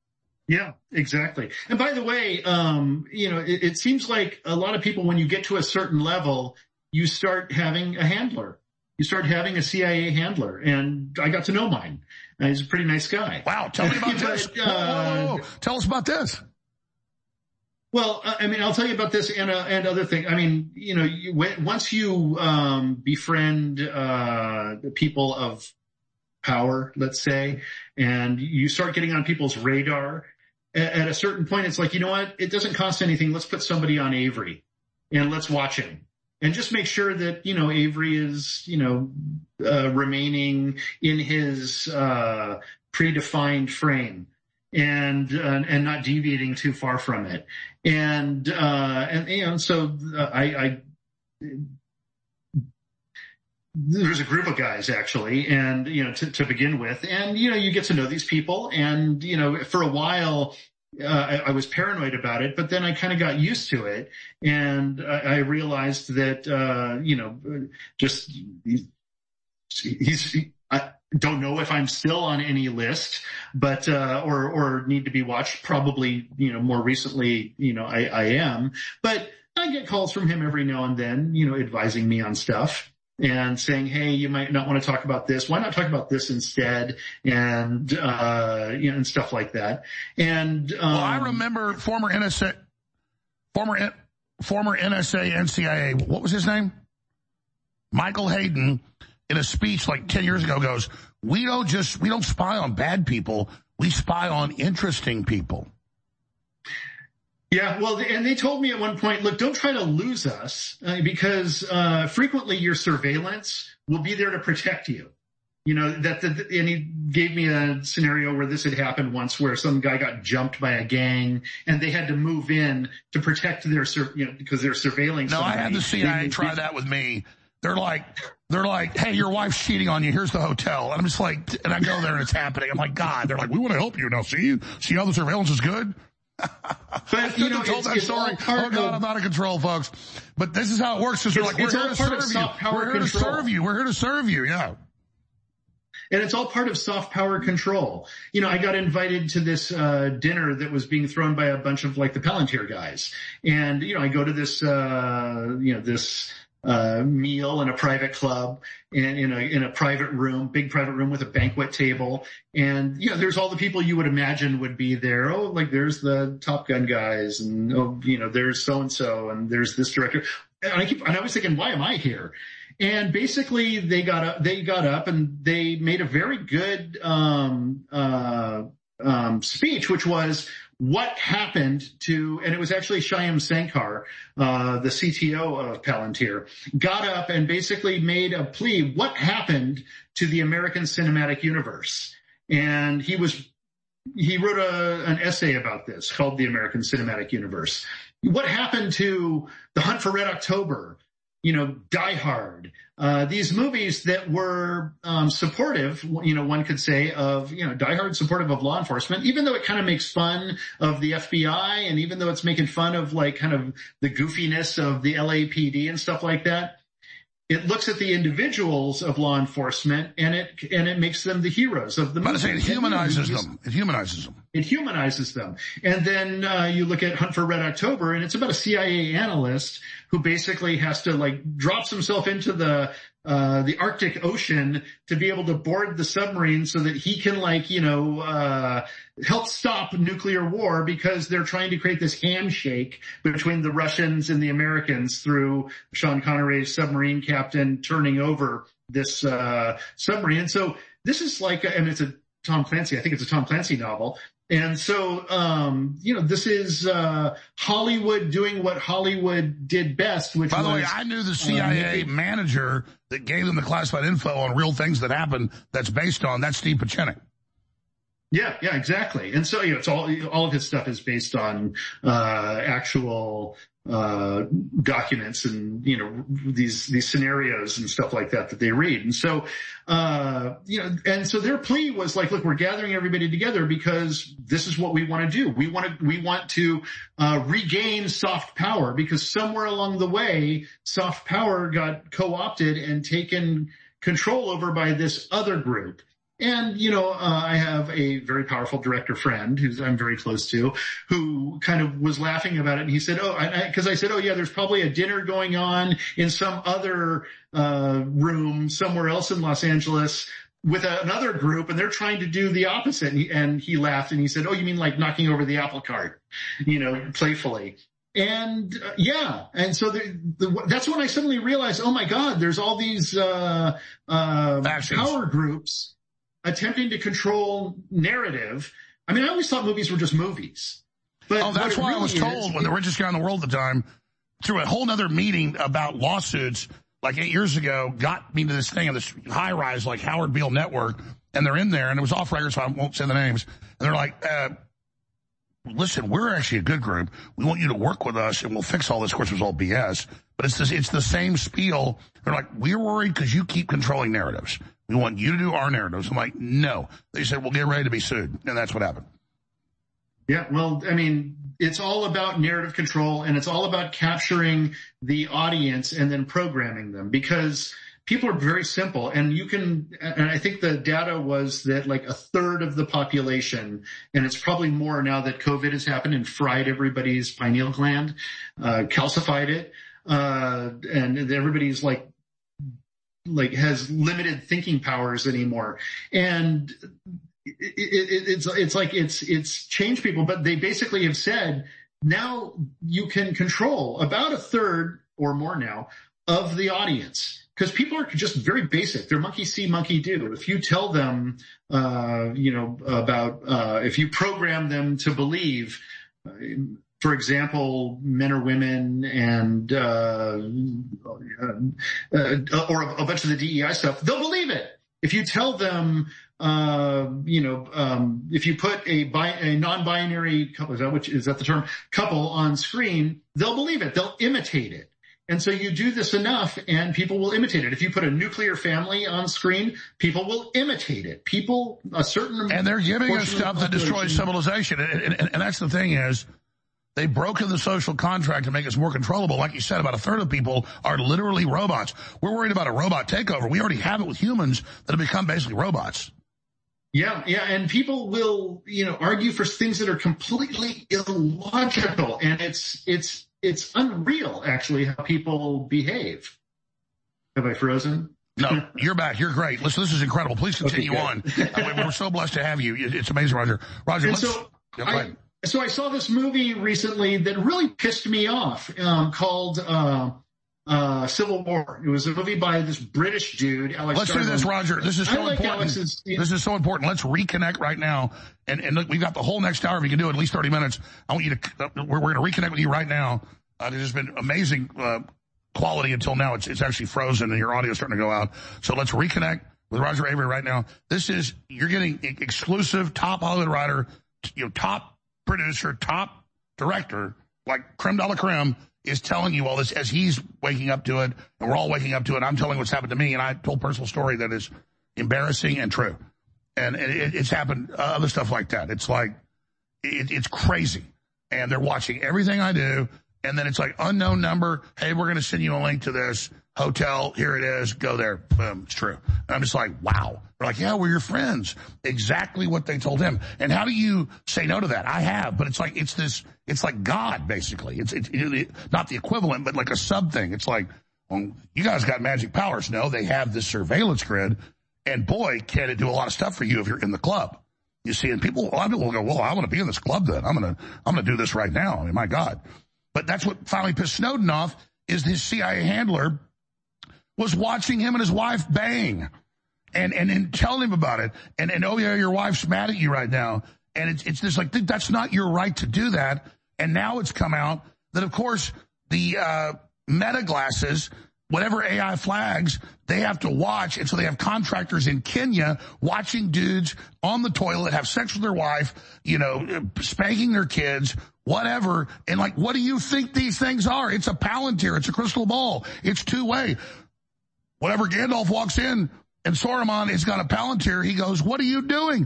Yeah, exactly. And by the way, it seems like a lot of people, when you get to a certain level, you start having a handler. You start having a CIA handler, and I got to know mine. He's a pretty nice guy.
Wow, tell me about this. Whoa. Tell us about this.
Well, I'll tell you about this and other things. Once you befriend the people of power, let's say, and you start getting on people's radar, at a certain point, it's like, you know what? It doesn't cost anything. Let's put somebody on Avery, and let's watch him. And just make sure that, Avery is, remaining in his predefined frame and not deviating too far from it. So there's a group of guys actually, and, to begin with, and, you get to know these people, and, for a while, I was paranoid about it, but then I kind of got used to it, and I realized that, I don't know if I'm still on any list, but, or need to be watched. Probably, more recently, I am, but I get calls from him every now and then, advising me on stuff. And saying, hey, you might not want to talk about this. Why not talk about this instead? And, and stuff like that. And,
I remember former NSA and CIA, what was his name? Michael Hayden, in a speech like 10 years ago, goes, we don't spy on bad people. We spy on interesting people.
Yeah, well, and they told me at one point, look, don't try to lose us because frequently your surveillance will be there to protect you. And he gave me a scenario where this had happened once, where some guy got jumped by a gang and they had to move in to protect their, because they're surveilling.
No, I had the CIA try that with me. They're like, hey, your wife's cheating on you. Here's the hotel. And I'm just like, and I go there and it's happening. I'm like, God, they're like, we want to help you now. See how the surveillance is good?
But,
told that story. Oh God, I'm out of control, folks. But this is how it works. They're like, we're here to serve you. We're here to serve you. We're here to serve you. Yeah.
And it's all part of soft power control. I got invited to this dinner that was being thrown by a bunch of like the Palantir guys. And, I go to this, this meal in a private club in a private room, big private room with a banquet table. And, there's all the people you would imagine would be there. Oh, like there's the Top Gun guys and, there's so-and-so and there's this director. And I was thinking, why am I here? And basically they got up and they made a very good, speech, which was, what happened to, and it was actually Shyam Sankar, the CTO of Palantir, got up and basically made a plea. What happened to the American cinematic universe? And he wrote an essay about this called The American Cinematic Universe. What happened to The Hunt for Red October? Die Hard, these movies that were supportive, one could say, of, Die Hard supportive of law enforcement, even though it kind of makes fun of the FBI, and even though it's making fun of like kind of the goofiness of the LAPD and stuff like that. It looks at the individuals of law enforcement and it makes them the heroes of the movie.
But it humanizes them. It humanizes them.
It humanizes them. And then you look at Hunt for Red October, and it's about a CIA analyst who basically has to like drops himself into the Arctic Ocean to be able to board the submarine so that he can help stop nuclear war, because they're trying to create this handshake between the Russians and the Americans through Sean Connery's submarine captain turning over this submarine. And so this is like, it's a Tom Clancy. I think it's a Tom Clancy novel. And so, this is Hollywood doing what Hollywood did best, which
By the way, I knew the CIA manager that gave them the classified info on real things that happened that's based on, that's Steve Pachenik.
Yeah, exactly. And so, it's all of his stuff is based on actual documents and, these scenarios and stuff like that they read. And so, and so their plea was like, look, we're gathering everybody together because this is what we want to do. We want to regain soft power, because somewhere along the way, soft power got co-opted and taken control over by this other group. And, I have a very powerful director friend I'm very close to, who kind of was laughing about it. And he said, because I said, yeah, there's probably a dinner going on in some other room somewhere else in Los Angeles with another group, and they're trying to do the opposite. And he laughed and he said, you mean like knocking over the apple cart, playfully. And and so that's when I suddenly realized, oh my God, there's all these power groups attempting to control narrative. I mean, I always thought movies were just movies. But
that's why I was told when the richest guy in the world at the time, through a whole nother meeting about lawsuits, like 8 years ago, got me to this thing on this high rise, like Howard Beale Network, and they're in there, and it was off record, so I won't say the names. And they're like, listen, we're actually a good group. We want you to work with us, and we'll fix all this. Of course, it was all BS, but it's the same spiel. They're like, we're worried because you keep controlling narratives. We want you to do our narratives. I'm like, no. They said, we'll get ready to be sued, and that's what happened.
Yeah, well, I mean, it's all about narrative control, and it's all about capturing the audience and then programming them, because people are very simple, and and I think the data was that like a third of the population, and it's probably more now that COVID has happened and fried everybody's pineal gland, calcified it, and everybody's like has limited thinking powers anymore. And it's changed people, but they basically have said now you can control about a third or more now of the audience. Because people are just very basic. They're monkey see, monkey do. If you tell them, if you program them to believe, for example, men or women and, or a bunch of the DEI stuff, they'll believe it. If you tell them, if you put a non-binary couple, is that the term, couple on screen, they'll believe it. They'll imitate it. And so you do this enough and people will imitate it. If you put a nuclear family on screen, people will imitate it. And
they're giving us stuff that destroys civilization. And that's the thing is, they've broken the social contract to make us more controllable. Like you said, about a third of people are literally robots. We're worried about a robot takeover. We already have it with humans that have become basically robots.
Yeah, and people will, argue for things that are completely illogical. And it's unreal, actually, how people behave. Have I frozen?
No, you're back. You're great. Listen, this is incredible. Please continue on. We're so blessed to have you. It's amazing, Roger. Roger,
So I saw this movie recently that really pissed me off, called Civil War. It was a movie by this British dude, Alex
Let's
Garland.
do this, Roger. This is so important. This is so important. Let's reconnect right now. And look, we've got the whole next hour. If you can do it, at least 30 minutes. I want you to, we're going to reconnect with you right now. There's been amazing quality until now. It's actually frozen and your audio's starting to go out. So let's reconnect with Roger Avery right now. You're getting exclusive top Hollywood writer, top producer, top director, like creme de la creme, is telling you all this as he's waking up to it, and we're all waking up to it. I'm telling what's happened to me, and I told a personal story that is embarrassing and true. And it's happened, other stuff like that. It's like, it's crazy. And they're watching everything I do, and then it's like, unknown number, hey, we're going to send you a link to this hotel, here it is, go there, boom, it's true. And I'm just like, wow. They're like, yeah, we're your friends. Exactly what they told him. And how do you say no to that? I have, but it's like God, basically. It's not the equivalent, but like a sub thing. It's like, well, you guys got magic powers. No, they have this surveillance grid, and boy, can it do a lot of stuff for you if you're in the club. You see, and a lot of people will go, well, I want to be in this club then. I'm going to do this right now. I mean, my God. But that's what finally pissed Snowden off, is his CIA handler was watching him and his wife bang and telling him about it. And oh yeah, your wife's mad at you right now. And it's just like, that's not your right to do that. And now it's come out that, of course, the Meta glasses, whatever AI flags, they have to watch. And so they have contractors in Kenya watching dudes on the toilet have sex with their wife, spanking their kids, whatever. And like, what do you think these things are? It's a Palantir. It's a crystal ball. It's two-way. Whenever Gandalf walks in and Saruman has got a Palantir, he goes, what are you doing?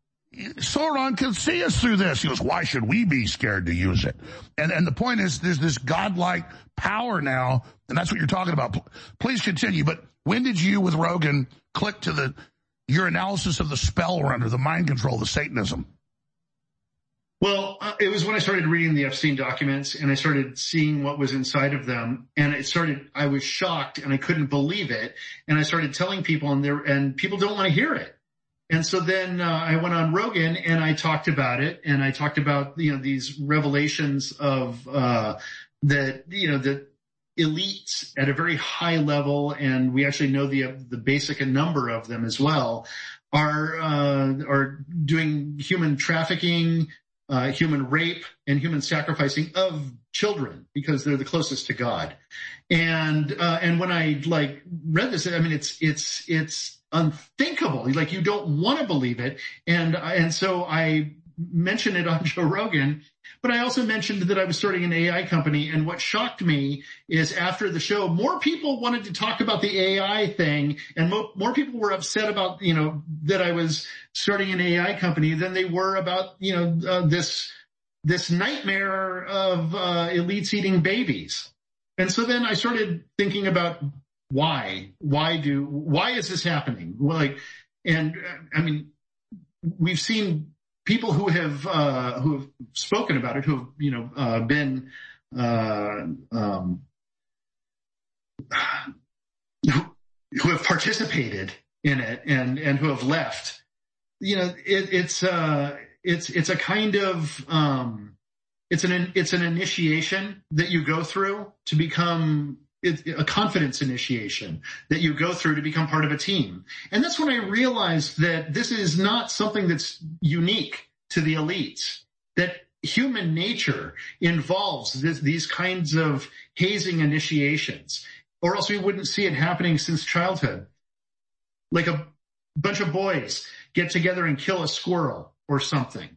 Sauron can see us through this. He goes, why should we be scared to use it? And the point is, there's this godlike power now, and that's what you're talking about. Please continue. But when did you, with Rogan, click to your analysis of the spell runner, the mind control, the Satanism?
Well, it was when I started reading the Epstein documents and I started seeing what was inside of them, and I was shocked and I couldn't believe it. And I started telling people, and people don't want to hear it. And so then I went on Rogan and I talked about it, and I talked about, these revelations of that elites at a very high level, and we actually know the basic number of them as well, are doing human trafficking, human rape, and human sacrificing of children because they're the closest to God. And when I read this, I mean, it's unthinkable. You don't want to believe it. And so I mentioned it on Joe Rogan, but I also mentioned that I was starting an AI company. And what shocked me is after the show, more people wanted to talk about the AI thing, and more people were upset about, that I was starting an AI company than they were about, this nightmare of elites eating babies. And so then I started thinking about why is this happening? We've seen people who have spoken about it, who have been who have participated in it and who have left. It's a kind of it's an initiation that you go through to become a confidence initiation that you go through to become part of a team. And that's when I realized that this is not something that's unique to the elites, that human nature involves these kinds of hazing initiations, or else we wouldn't see it happening since childhood. Like a bunch of boys get together and kill a squirrel or something.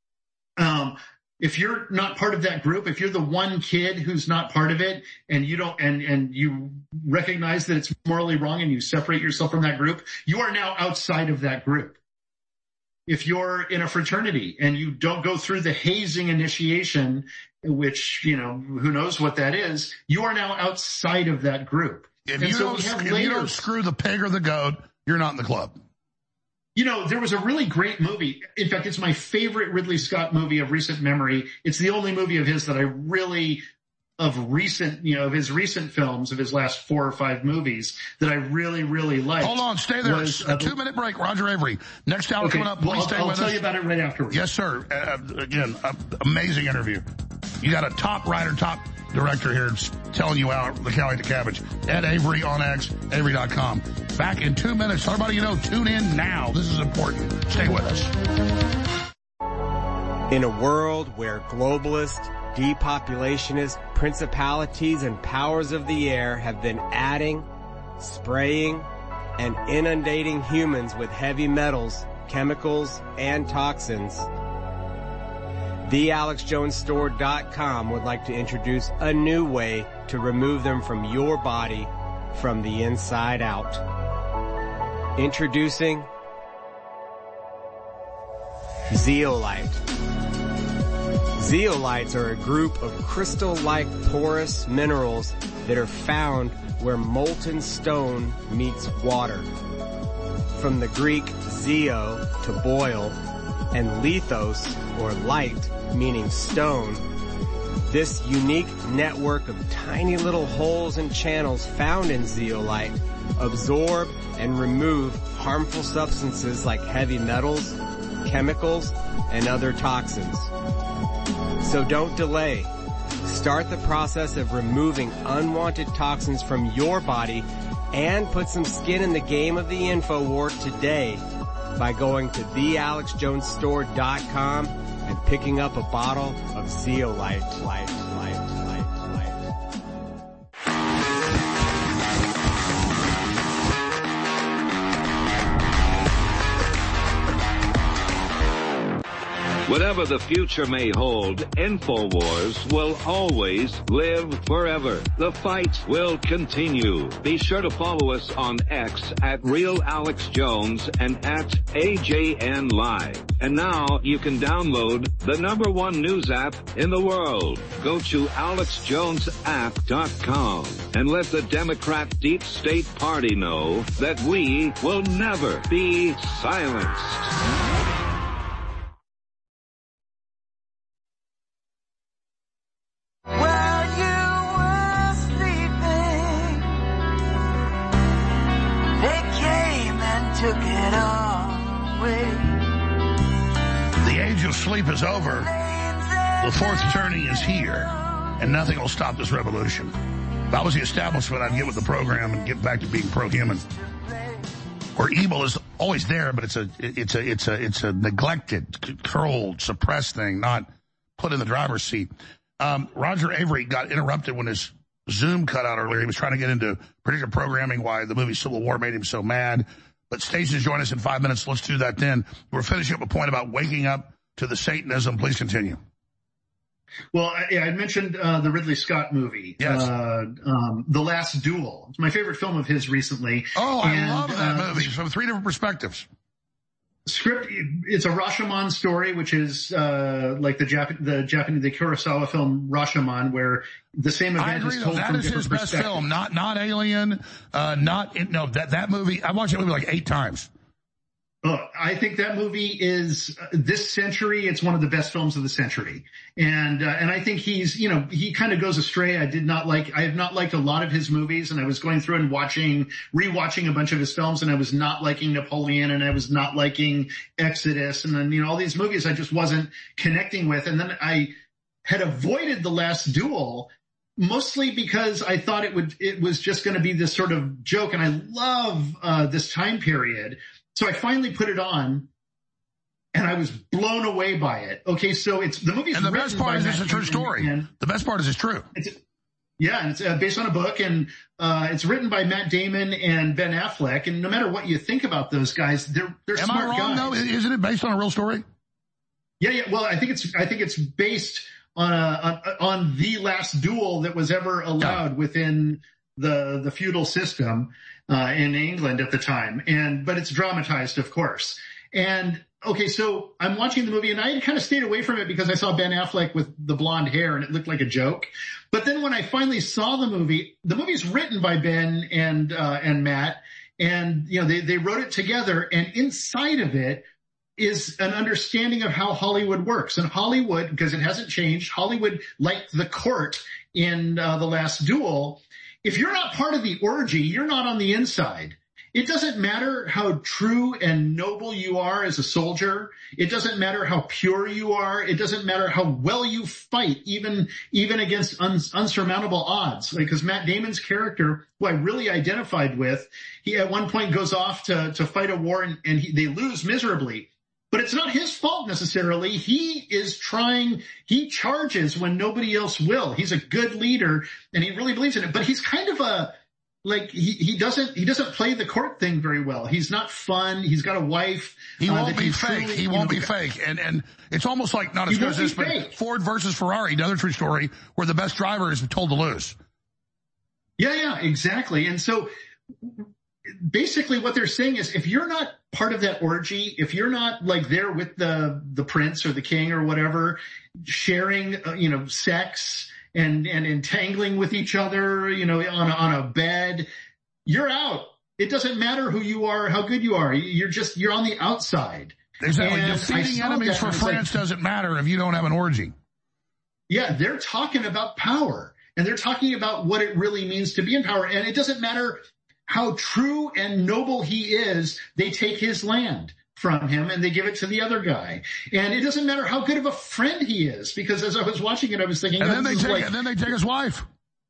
If you're not part of that group, if you're the one kid who's not part of it, and you don't, and you recognize that it's morally wrong and you separate yourself from that group, you are now outside of that group. If you're in a fraternity and you don't go through the hazing initiation, which, who knows what that is, you are now outside of that group.
If you don't screw the pig or the goat, you're not in the club.
There was a really great movie. In fact, it's my favorite Ridley Scott movie of recent memory. It's the only movie of his that I really, of his recent films, of his last 4 or 5 movies, that I really, really liked.
Hold on, stay there. A 2-minute break. Roger Avery. Next hour coming up. Please stay with us.
I'll tell you about it right afterwards.
Yes, sir. Again, amazing interview. You got a top writer, top director here telling you out the cow ate the cabbage. Ed Avery on X, Avery.com. Back in 2 minutes. Everybody tune in now. This is important. Stay with us.
In a world where globalist, depopulationist principalities and powers of the air have been adding, spraying, and inundating humans with heavy metals, chemicals, and toxins, TheAlexJonesStore.com would like to introduce a new way to remove them from your body from the inside out. Introducing Zeolite. Zeolites are a group of crystal-like porous minerals that are found where molten stone meets water. From the Greek zeo, to boil, and lithos, or light, meaning stone, this unique network of tiny little holes and channels found in zeolite absorb and remove harmful substances like heavy metals, chemicals, and other toxins. So don't delay. Start the process of removing unwanted toxins from your body and put some skin in the game of the InfoWar today by going to TheAlexJonesStore.com and picking up a bottle of Zeolite.
Whatever the future may hold, InfoWars will always live forever. The fight will continue. Be sure to follow us on X at Real Alex Jones and at AJN Live. And now you can download the #1 news app in the world. Go to AlexJonesApp.com and let the Democrat Deep State Party know that we will never be silenced.
Sleep is over. The fourth turning is here, and nothing will stop this revolution. If I was the establishment, I'd get with the program and get back to being pro-human. Where evil is always there, but it's a neglected, controlled, suppressed thing, not put in the driver's seat. Roger Avery got interrupted when his Zoom cut out earlier. He was trying to get into predictive programming, why the movie Civil War made him so mad. But Stacey's join us in 5 minutes. Let's do that then. We're finishing up a point about waking up to the Satanism. Please continue.
Well, I mentioned the Ridley Scott movie,
yes.
The Last Duel. It's my favorite film of his recently.
Oh, I love that movie from 3 different perspectives.
Script, it's a Rashomon story, which is like the Kurosawa film Rashomon, where the same event is told from different perspectives. That is his best film, not Alien, that movie. I watched that movie like 8 times. Oh, I think that movie is this century. It's one of the best films of the century. And I think he kind of goes astray. I have not liked a lot of his movies, and I was going through and rewatching a bunch of his films, and I was not liking Napoleon, and I was not liking Exodus, and then, all these movies I just wasn't connecting with. And then I had avoided The Last Duel, mostly because I thought it was just going to be this sort of joke. And I love, this time period. So I finally put it on, and I was blown away by it. Okay, so the movie's
and the best part is it's a true story. The best part is it's true.
And it's based on a book, and it's written by Matt Damon and Ben Affleck. And no matter what you think about those guys, they're
Am
smart
I wrong,
guys.
though? Isn't it based on a real story?
Yeah. Well, I think it's based on the last duel that was ever allowed within the feudal system in England at the time, but it's dramatized, of course. And okay, so I'm watching the movie, and I kind of stayed away from it because I saw Ben Affleck with the blonde hair, and it looked like a joke. But then when I finally saw the movie's written by Ben and Matt, and they wrote it together, and inside of it is an understanding of how Hollywood works. And Hollywood, because it hasn't changed, Hollywood, like the court in The Last Duel, if you're not part of the orgy, you're not on the inside. It doesn't matter how true and noble you are as a soldier. It doesn't matter how pure you are. It doesn't matter how well you fight, even against unsurmountable odds. Because Matt Damon's character, who I really identified with, he at one point goes off to fight a war, and they lose miserably. But it's not his fault necessarily. He charges when nobody else will. He's a good leader, and he really believes in it. But he's kind of he doesn't play the court thing very well. He's not fun. He's got a wife.
He won't be fake. He won't be fake. And it's almost like, not as good as this, but Ford versus Ferrari, another true story, where the best driver is told to lose.
Yeah, exactly. And so basically what they're saying is, if you're not part of that orgy, if you're not like there with the prince or the king or whatever, sharing, sex and entangling with each other, on a bed, you're out. It doesn't matter who you are, how good you are. You're on the outside.
Exactly. And defeating enemies for France doesn't matter if you don't have an orgy.
Yeah, they're talking about power, and they're talking about what it really means to be in power. And it doesn't matter how true and noble he is, they take his land from him and they give it to the other guy. And it doesn't matter how good of a friend he is, because as I was watching it, I was thinking,
and then they take his wife.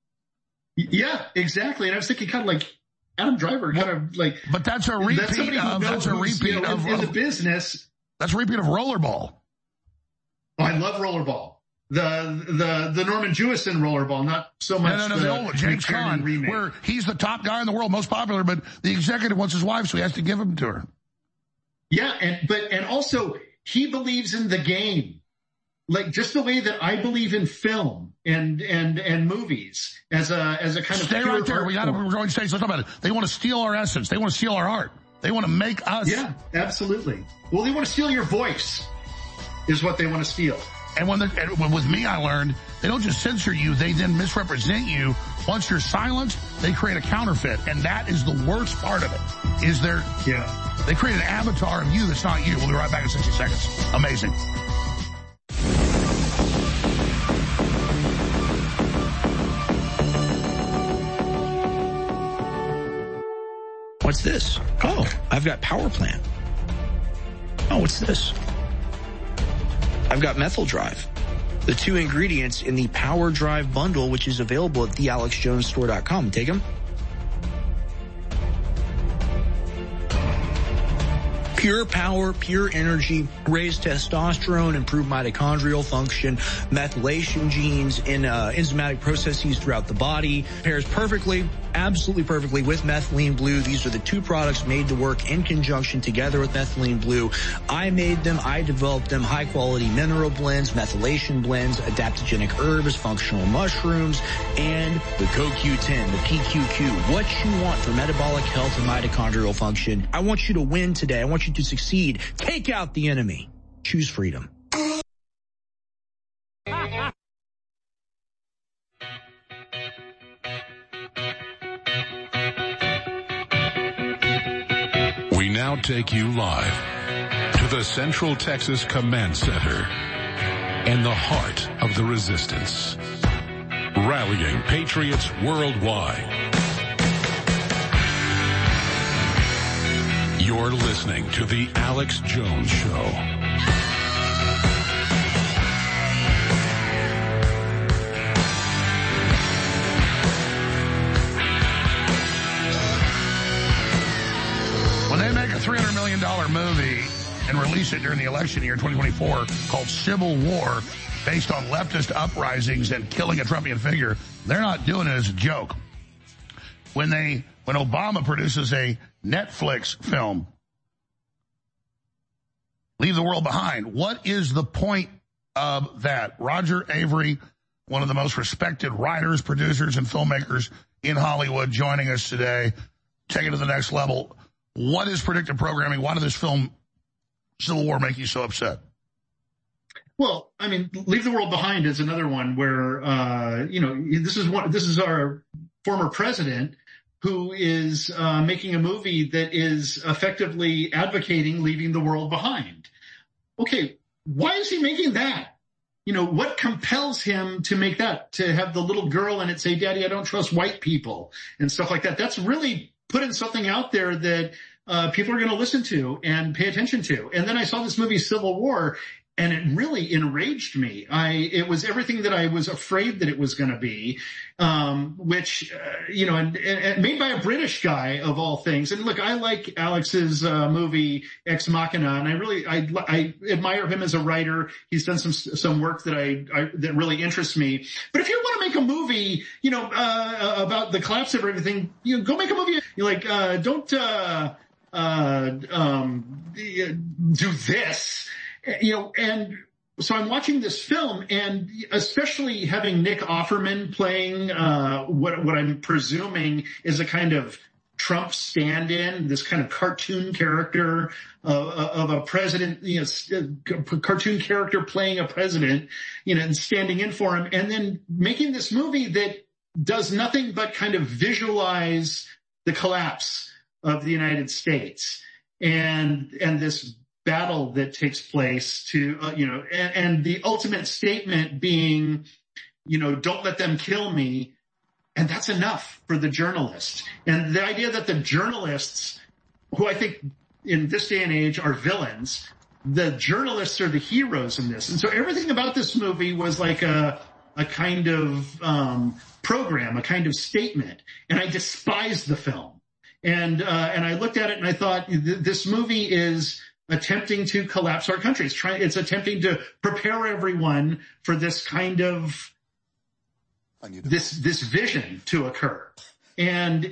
Yeah, exactly. And I was thinking kind of like Adam Driver,
but that's a repeat in
the business.
That's a repeat of Rollerball.
Oh, I love Rollerball. The Norman Jewison Rollerball, not so much
the old James Caan remake, where he's the top guy in the world, most popular, but the executive wants his wife, so he has to give him to her.
Yeah, and also he believes in the game, like just the way that I believe in film and movies as a kind of.
Stay right there. We're going to say something about it. They want to steal our essence. They want to steal our art. They want to make us.
Yeah, absolutely. Well, they want to steal your voice, is what they want to steal.
And with me, I learned they don't just censor you, they then misrepresent you. Once you're silenced, they create a counterfeit. And that is the worst part of it, is they create an avatar of you that's not you. We'll be right back in 60 seconds. Amazing.
What's this? Oh, I've got Power Plant. Oh, what's this? I've got Methyl Drive, the 2 ingredients in the Power Drive bundle, which is available at thealexjonesstore.com. Take them. Pure power, pure energy, raised testosterone, improved mitochondrial function, methylation genes in enzymatic processes throughout the body. Pairs perfectly, absolutely perfectly with Methylene Blue. These are the 2 products made to work in conjunction together with Methylene Blue. I made them, I developed them, high quality mineral blends, methylation blends, adaptogenic herbs, functional mushrooms, and the CoQ10, the PQQ. What you want for metabolic health and mitochondrial function. I want you to win today. I want you to succeed. Take out the enemy. Choose freedom.
We now take you live to the Central Texas Command Center and the heart of the resistance. Rallying patriots worldwide. You're listening to The Alex Jones Show.
When they make a $300 million movie and release it during the election year 2024 called Civil War, based on leftist uprisings and killing a Trumpian figure, they're not doing it as a joke. When Obama produces a Netflix film, Leave the World Behind, what is the point of that? Roger Avery, one of the most respected writers, producers, and filmmakers in Hollywood, joining us today, take it to the next level. What is predictive programming? Why did this film, Civil War, make you so upset?
Well, I mean, Leave the World Behind is another one where, this is our former president who is making a movie that is effectively advocating leaving the world behind. Okay, why is he making that? You know, what compels him to make that, to have the little girl in it say, Daddy, I don't trust white people and stuff like that? That's really putting something out there that people are going to listen to and pay attention to. And then I saw this movie, Civil War, and it really enraged me. It was everything that I was afraid that it was going to be, and made by a British guy of all things. And look, I like Alex's movie Ex Machina, and I admire him as a writer. He's done some work that really interests me. But if you want to make a movie, about the collapse of everything, go make a movie. Don't do this. And so I'm watching this film, and especially having Nick Offerman playing what I'm presuming is a kind of Trump stand-in, this kind of cartoon character of a president, cartoon character playing a president, and standing in for him, and then making this movie that does nothing but kind of visualize the collapse of the United States and this battle that takes place and the ultimate statement being, don't let them kill me. And that's enough for the journalists. And the idea that the journalists, who I think in this day and age are villains, the journalists are the heroes in this. And so everything about this movie was like a kind of program, a kind of statement. And I despised the film. And I looked at it and I thought, this movie is attempting to collapse our country. It's attempting to prepare everyone for this kind of this vision to occur. And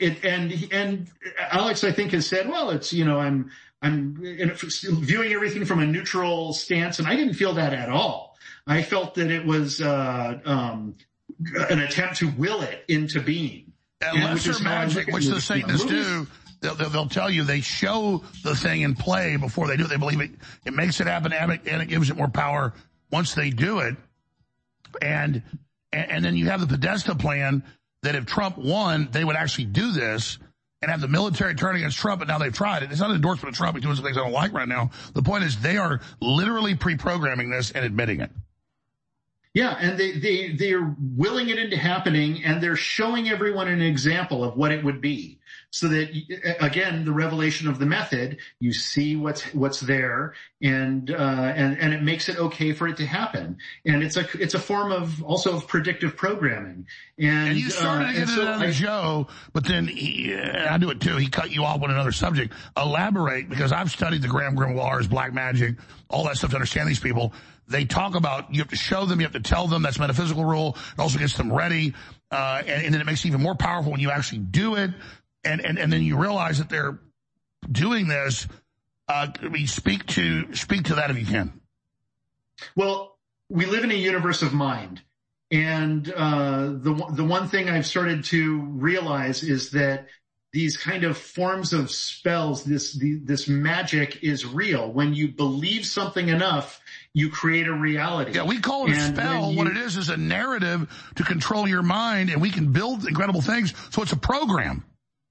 Alex, I think, has said, well, it's, I'm viewing everything from a neutral stance, and I didn't feel that at all. I felt that it was an attempt to will it into being.
And lesser magic, which the Satanists do, they'll tell you they show the thing in play before they do it. They believe it. It makes it happen, and it gives it more power once they do it. And then you have the Podesta plan that if Trump won, they would actually do this and have the military turn against Trump, but now they've tried it. It's not an endorsement of Trump. He's doing some things I don't like right now. The point is they are literally pre-programming this and admitting it.
Yeah, and they're willing it into happening, and they're showing everyone an example of what it would be. So that, again, the revelation of the method, you see what's there, and it makes it okay for it to happen. And it's a form of also of predictive programming. And you started to get into that on Joe,
but then I do it too. He cut you off on another subject. Elaborate, because I've studied the Graham Grimoires, black magic, all that stuff to understand these people. They talk about, you have to show them, you have to tell them. That's metaphysical rule. It also gets them ready. And then it makes it even more powerful when you actually do it. And then you realize that they're doing this. Speak to that if you can.
Well, we live in a universe of mind. And, the one thing I've started to realize is that these kind of forms of spells, this magic is real. When you believe something enough, you create a reality.
Yeah, we call it a spell. What it is a narrative to control your mind, and we can build incredible things. So it's a program.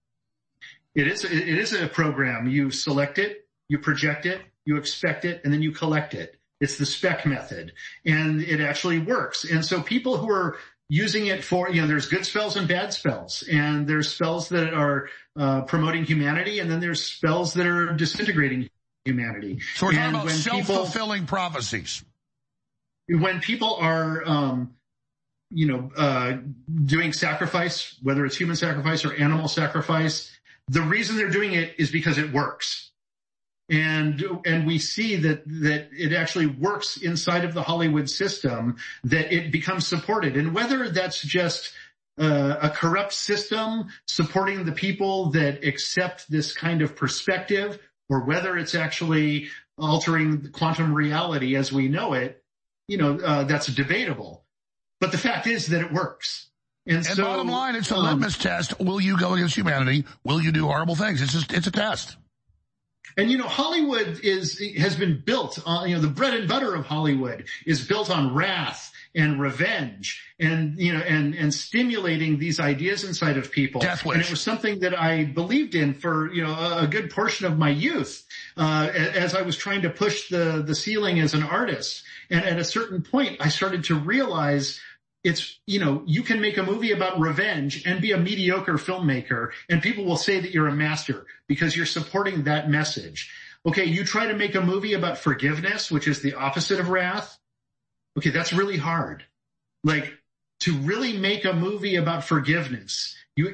It is a program. You select it, you project it, you expect it, and then you collect it. It's the spec method, and it actually works. And so people who are using it for, there's good spells and bad spells, and there's spells that are promoting humanity, and then there's spells that are disintegrating humanity.
So we're talking about self-fulfilling prophecies.
When people are, doing sacrifice, whether it's human sacrifice or animal sacrifice, the reason they're doing it is because it works. And we see that it actually works inside of the Hollywood system, that it becomes supported. And whether that's just a corrupt system supporting the people that accept this kind of perspective, or whether it's actually altering quantum reality as we know it, that's debatable. But the fact is that it works. And so,
bottom line, it's a litmus test. Will you go against humanity? Will you do horrible things? It's a test.
And, Hollywood has been built on, the bread and butter of Hollywood is built on wrath and revenge and, and stimulating these ideas inside of people.
Death wish.
And it was something that I believed in for, a good portion of my youth, as I was trying to push the ceiling as an artist. And at a certain point, I started to realize it's, you can make a movie about revenge and be a mediocre filmmaker, and people will say that you're a master because you're supporting that message. Okay, you try to make a movie about forgiveness, which is the opposite of wrath. Okay, that's really hard. Like, to really make a movie about forgiveness,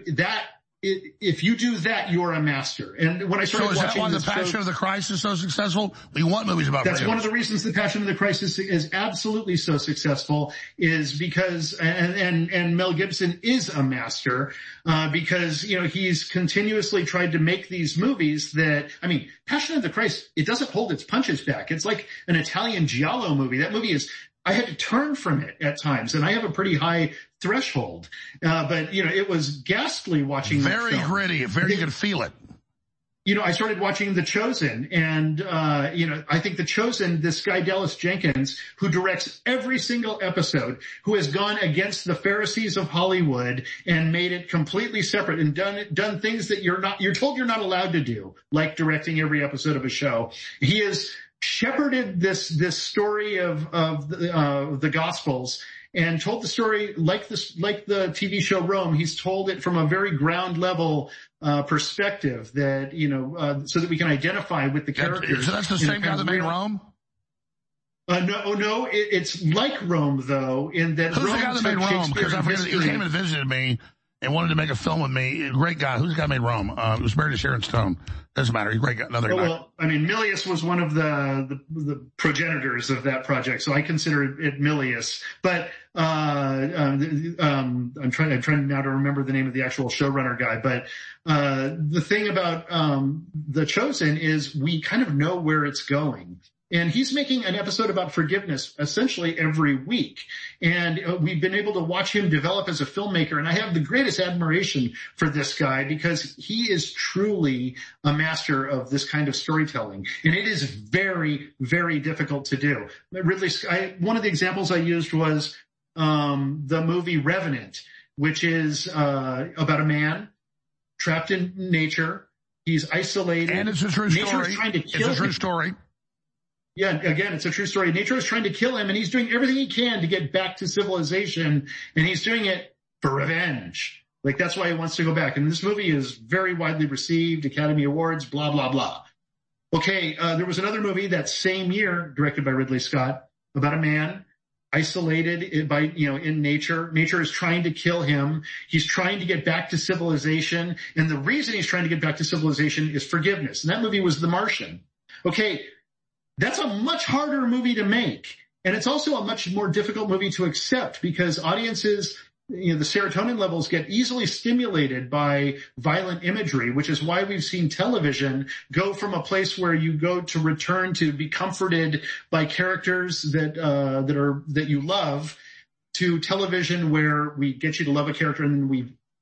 if you do that, you're a master. And when I started watching,
so is that why the Passion of the Christ is so successful? We want movies about
That's
forgiveness.
One of the reasons the Passion of the Christ is absolutely so successful, is because, and Mel Gibson is a master, because, he's continuously tried to make these movies that, Passion of the Christ, it doesn't hold its punches back. It's like an Italian giallo movie. That movie I had to turn from it at times, and I have a pretty high threshold. But, it was ghastly watching
very
that film.
Gritty, you could feel it.
I started watching The Chosen, and, I think The Chosen, this guy Dallas Jenkins, who directs every single episode, who has gone against the Pharisees of Hollywood and made it completely separate and done things that you're told you're not allowed to do, like directing every episode of a show. He has shepherded this story of the Gospels and told the story like the TV show Rome. He's told it from a very ground level perspective that, so that we can identify with the characters.
So that's the same guy that made Rome?
No, it's like Rome though, in that
Who's
Rome,
the guy that made Rome? Because I forget, he came and visited me, and wanted to make a film with me. Great guy. Who's the guy who made Rome? It was married to Sharon Stone. Doesn't matter. He's a great guy. Another guy.
Well, I mean, Milius was one of the progenitors of that project, so I consider it Milius. But I'm trying now to remember the name of the actual showrunner guy. But the thing about The Chosen is we kind of know where it's going. And he's making an episode about forgiveness essentially every week. And we've been able to watch him develop as a filmmaker. And I have the greatest admiration for this guy because he is truly a master of this kind of storytelling. And it is very, very difficult to do. One of the examples I used was the movie Revenant, which is about a man trapped in nature. He's isolated.
And it's a true story.
Nature's trying to kill
It's a true
him.
story.
Yeah, again, it's a true story. Nature is trying to kill him, and he's doing everything he can to get back to civilization, and he's doing it for revenge. Like, that's why he wants to go back. And this movie is very widely received, Academy Awards, blah, blah, blah. Okay, there was another movie that same year, directed by Ridley Scott, about a man isolated in nature. Nature is trying to kill him. He's trying to get back to civilization, and the reason he's trying to get back to civilization is forgiveness. And that movie was The Martian. Okay, that's a much harder movie to make. And it's also a much more difficult movie to accept because audiences, the serotonin levels get easily stimulated by violent imagery, which is why we've seen television go from a place where you go to return to be comforted by characters that you love to television where we get you to love a character and then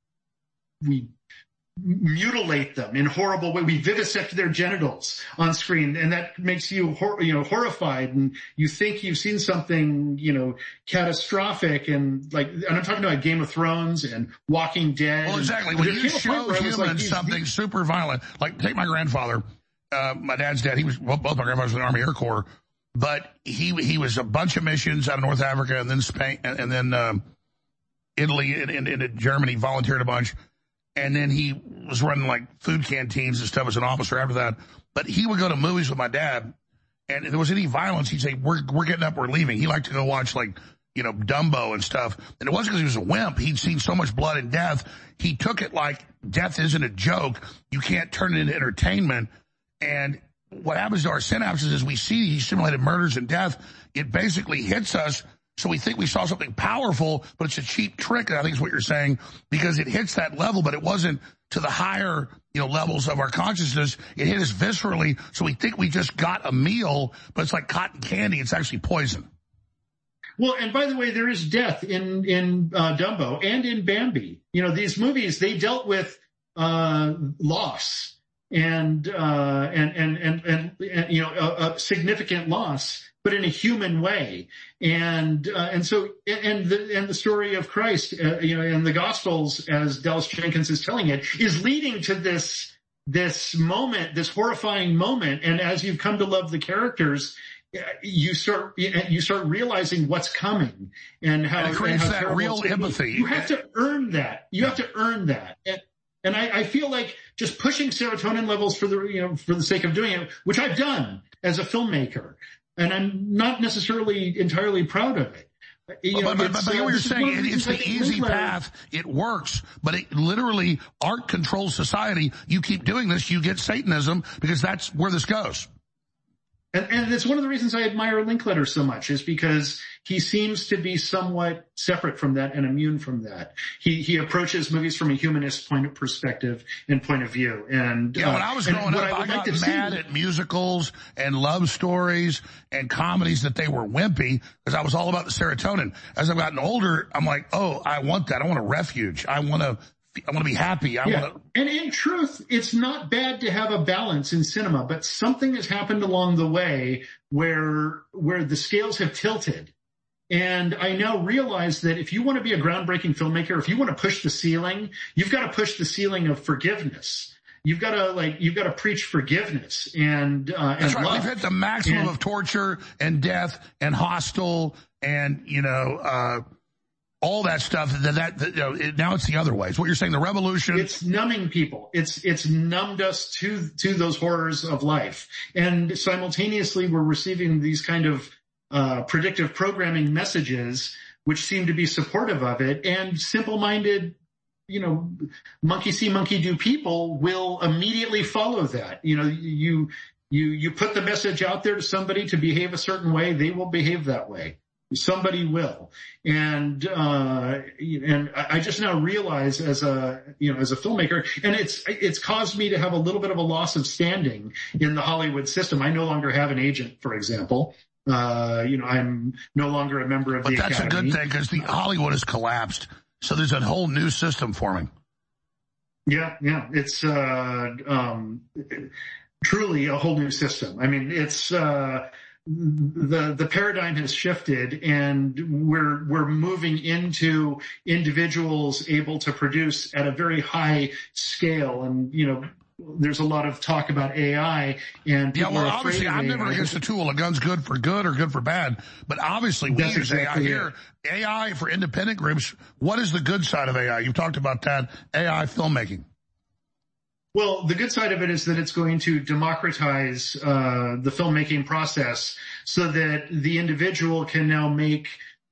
we mutilate them in horrible way. We vivisect their genitals on screen, and that makes you, horrified, and you think you've seen something, catastrophic, and I'm talking about Game of Thrones and Walking Dead.
Well, exactly. When you show humans something super violent, like take my grandfather, my dad's dead. Both my grandfathers were in the Army Air Corps, but he was a bunch of missions out of North Africa and then Spain and then Italy and Germany, volunteered a bunch. And then he was running like food canteens and stuff as an officer after that. But he would go to movies with my dad, and if there was any violence, he'd say, we're getting up, we're leaving. He liked to go watch Dumbo and stuff. And it wasn't because he was a wimp. He'd seen so much blood and death. He took it like death isn't a joke. You can't turn it into entertainment. And what happens to our synapses is we see these simulated murders and death. It basically hits us. So we think we saw something powerful, but it's a cheap trick, I think is what you're saying, because it hits that level, but it wasn't to the higher, levels of our consciousness. It hit us viscerally, so we think we just got a meal, but it's like cotton candy. It's actually poison.
Well, and by the way, there is death in Dumbo and in Bambi. These movies, they dealt with loss and a significant loss, but in a human way. And the story of Christ, and the Gospels, as Dallas Jenkins is telling it, is leading to this moment, this horrifying moment. And as you've come to love the characters, you start realizing what's coming and how
it creates that real empathy.
You have to earn that. You have to earn that. And I feel like just pushing serotonin levels for the sake of doing it, which I've done as a filmmaker, and I'm not necessarily entirely proud of it.
But what you're saying, it's the easy path. It works, but it literally, art controls society. You keep doing this, you get Satanism, because that's where this goes.
And it's one of the reasons I admire Linklater so much, is because he seems to be somewhat separate from that and immune from that. He approaches movies from a humanist point of perspective and point of view. And
when I was growing up, I got mad at musicals and love stories and comedies that they were wimpy, because I was all about the serotonin. As I've gotten older, I'm like, oh, I want that. I want a refuge. I want to be happy.
And in truth, it's not bad to have a balance in cinema, but something has happened along the way where the scales have tilted. And I now realize that if you want to be a groundbreaking filmmaker, if you want to push the ceiling, you've got to push the ceiling of forgiveness. You've got to preach forgiveness and
that's right.
Love.
We've hit the maximum of torture and death and hostile and, all that stuff. Now it's the other way. It's what you're saying. The revolution.
It's numbing people. It's numbed us to those horrors of life. And simultaneously, we're receiving these kind of predictive programming messages, which seem to be supportive of it. And simple-minded monkey see, monkey do people will immediately follow that. You put the message out there to somebody to behave a certain way, they will behave that way. Somebody will. And I just now realize as a filmmaker, and it's caused me to have a little bit of a loss of standing in the Hollywood system. I no longer have an agent, for example. I'm no longer a member of the Academy. But that's a good thing because the Hollywood has collapsed. So there's a whole new system forming. Yeah. It's, truly a whole new system. I mean, it's, the paradigm has shifted, and we're moving into individuals able to produce at a very high scale. And, there's a lot of talk about AI, and people are obviously, I'm never against a tool. A gun's good for good or good for bad, but obviously we use AI here. AI for independent groups. What is the good side of AI? You talked about that, AI filmmaking. Well, the good side of it is that it's going to democratize the filmmaking process so that the individual can now make,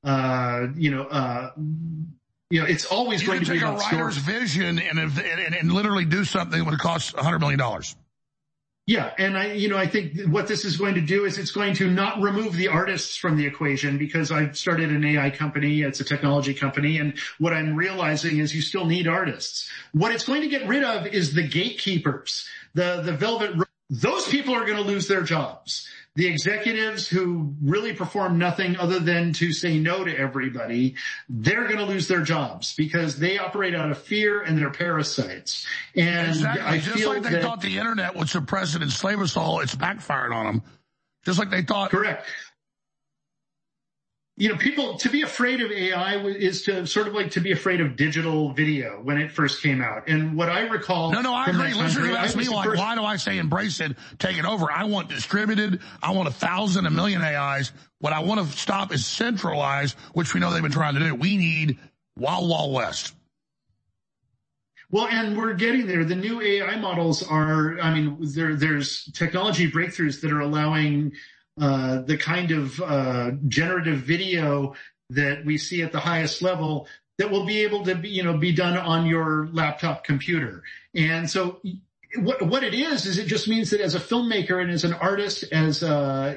it's always going to be about story. You can take a writer's vision and literally do something that would cost $100 million. Yeah, and I think what this is going to do is it's going to not remove the artists from the equation, because I've started an AI company. It's a technology company, and what I'm realizing is you still need artists. What it's going to get rid of is the gatekeepers, the velvet. Those people are going to lose their jobs. The executives who really perform nothing other than to say no to everybody, they're going to lose their jobs because they operate out of fear and they're parasites. And exactly. I just feel like they thought the internet would suppress and enslave us all, it's backfired on them. Just like they thought. Correct. People, to be afraid of AI is to sort of like to be afraid of digital video when it first came out. And what I recall... No, I agree. Listeners who ask me, why do I say embrace it, take it over? I want distributed. I want 1,000, 1 million AIs. What I want to stop is centralized, which we know they've been trying to do. We need Wild Wild West. Well, and we're getting there. The new AI models are, there's technology breakthroughs that are allowing... the kind of generative video that we see at the highest level that will be able to be done on your laptop computer. And so what it is it just means that as a filmmaker and as an artist, as a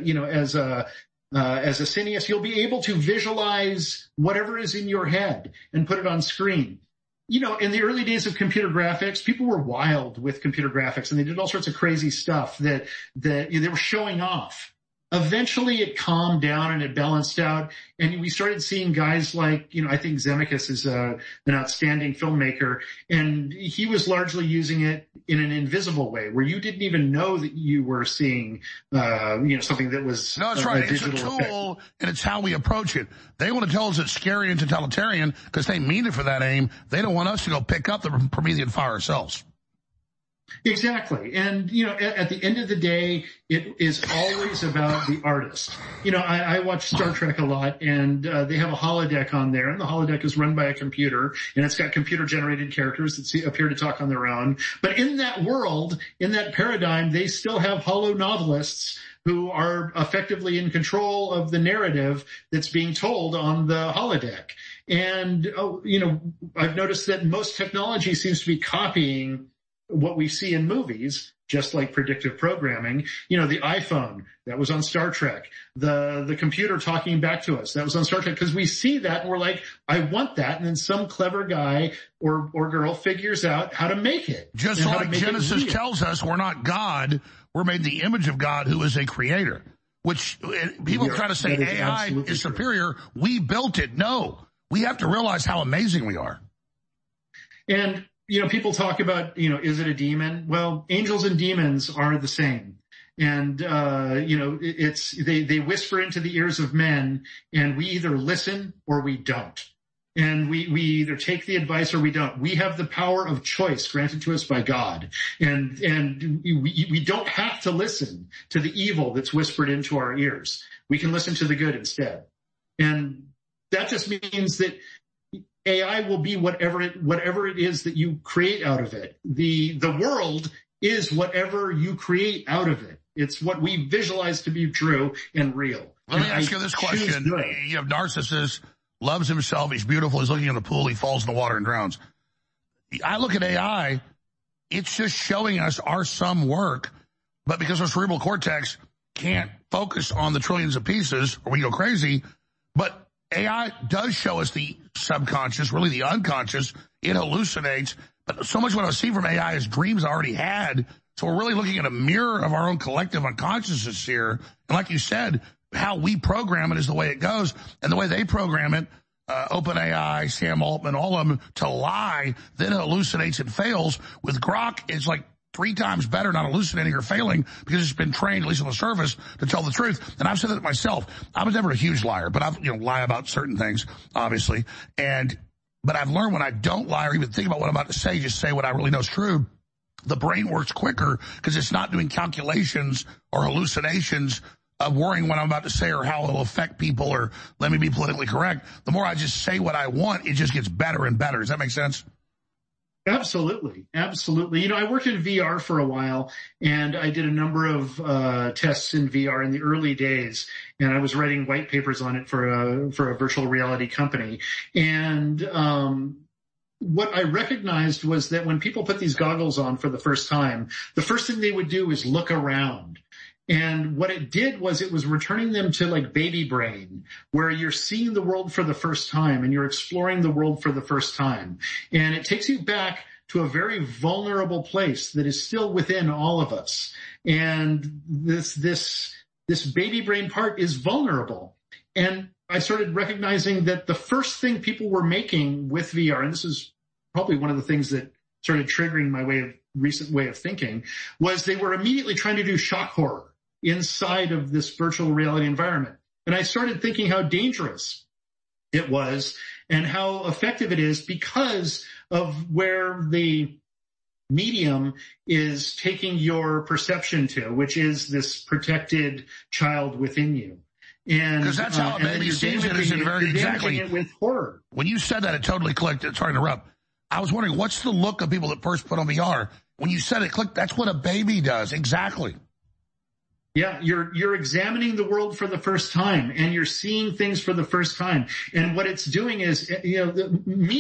cineast, you'll be able to visualize whatever is in your head and put it on screen. In the early days of computer graphics, people were wild with computer graphics, and they did all sorts of crazy stuff that they were showing off. Eventually it calmed down and it balanced out, and we started seeing guys like, I think Zemeckis is an outstanding filmmaker, and he was largely using it in an invisible way where you didn't even know that you were seeing, something that was no, that's right. It's a tool, and it's how we approach it. They want to tell us it's scary and totalitarian because they mean it for that aim. They don't want us to go pick up the Promethean fire ourselves. Exactly. And, at the end of the day, it is always about the artist. I watch Star Trek a lot, and they have a holodeck on there, and the holodeck is run by a computer, and it's got computer-generated characters that appear to talk on their own. But in that world, in that paradigm, they still have holo novelists who are effectively in control of the narrative that's being told on the holodeck. And, I've noticed that most technology seems to be copying what we see in movies, just like predictive programming. The iPhone, that was on Star Trek. The computer talking back to us, that was on Star Trek, because we see that and we're like, I want that. And then some clever guy or girl figures out how to make it. Just like Genesis tells us, we're not God. We're made in the image of God, who is a creator, which people try to say AI is superior. We built it. No, we have to realize how amazing we are. And people talk about, is it a demon? Well, angels and demons are the same. And, they whisper into the ears of men, and we either listen or we don't. And we either take the advice or we don't. We have the power of choice granted to us by God. And we don't have to listen to the evil that's whispered into our ears. We can listen to the good instead. And that just means that AI will be whatever it is that you create out of it. The world is whatever you create out of it. It's what we visualize to be true and real. Let me ask you this question. You have Narcissus, loves himself, he's beautiful, he's looking in the pool, he falls in the water and drowns.
I look at AI, it's just showing us our some work, but because our cerebral cortex can't focus on the trillions of pieces or we go crazy, but AI does show us the subconscious, really the unconscious. It hallucinates, but so much of what I see from AI is dreams I already had. So we're really looking at a mirror of our own collective unconsciousness here. And like you said, how we program it is the way it goes. And the way they program it, OpenAI, Sam Altman, all of them, to lie, then it hallucinates and fails. With Grok, it's like 3 times better not hallucinating or failing because it's been trained, at least on the surface, to tell the truth. And I've said that myself. I was never a huge liar, but I've, lie about certain things, obviously. But I've learned when I don't lie or even think about what I'm about to say, just say what I really know is true. The brain works quicker because it's not doing calculations or hallucinations of worrying what I'm about to say or how it'll affect people or let me be politically correct. The more I just say what I want, it just gets better and better. Does that make sense?
Absolutely. Absolutely. I worked in VR for a while, and I did a number of tests in VR in the early days, and I was writing white papers on it for a virtual reality company. And what I recognized was that when people put these goggles on for the first time, the first thing they would do is look around. And what it did was it was returning them to like baby brain, where you're seeing the world for the first time and you're exploring the world for the first time. And it takes you back to a very vulnerable place that is still within all of us. And this baby brain part is vulnerable. And I started recognizing that the first thing people were making with VR, and this is probably one of the things that started triggering my recent way of thinking, was they were immediately trying to do shock horror inside of this virtual reality environment. And I started thinking how dangerous it was and how effective it is because of where the medium is taking your perception to, which is this protected child within you. And because
that's how a baby sees it, isn't very exactly.
It with horror.
When you said that, it totally clicked. Sorry to interrupt. I was wondering, what's the look of people that first put on VR? When you said it clicked, that's what a baby does. Exactly.
Yeah, you're examining the world for the first time and you're seeing things for the first time. And what it's doing is, the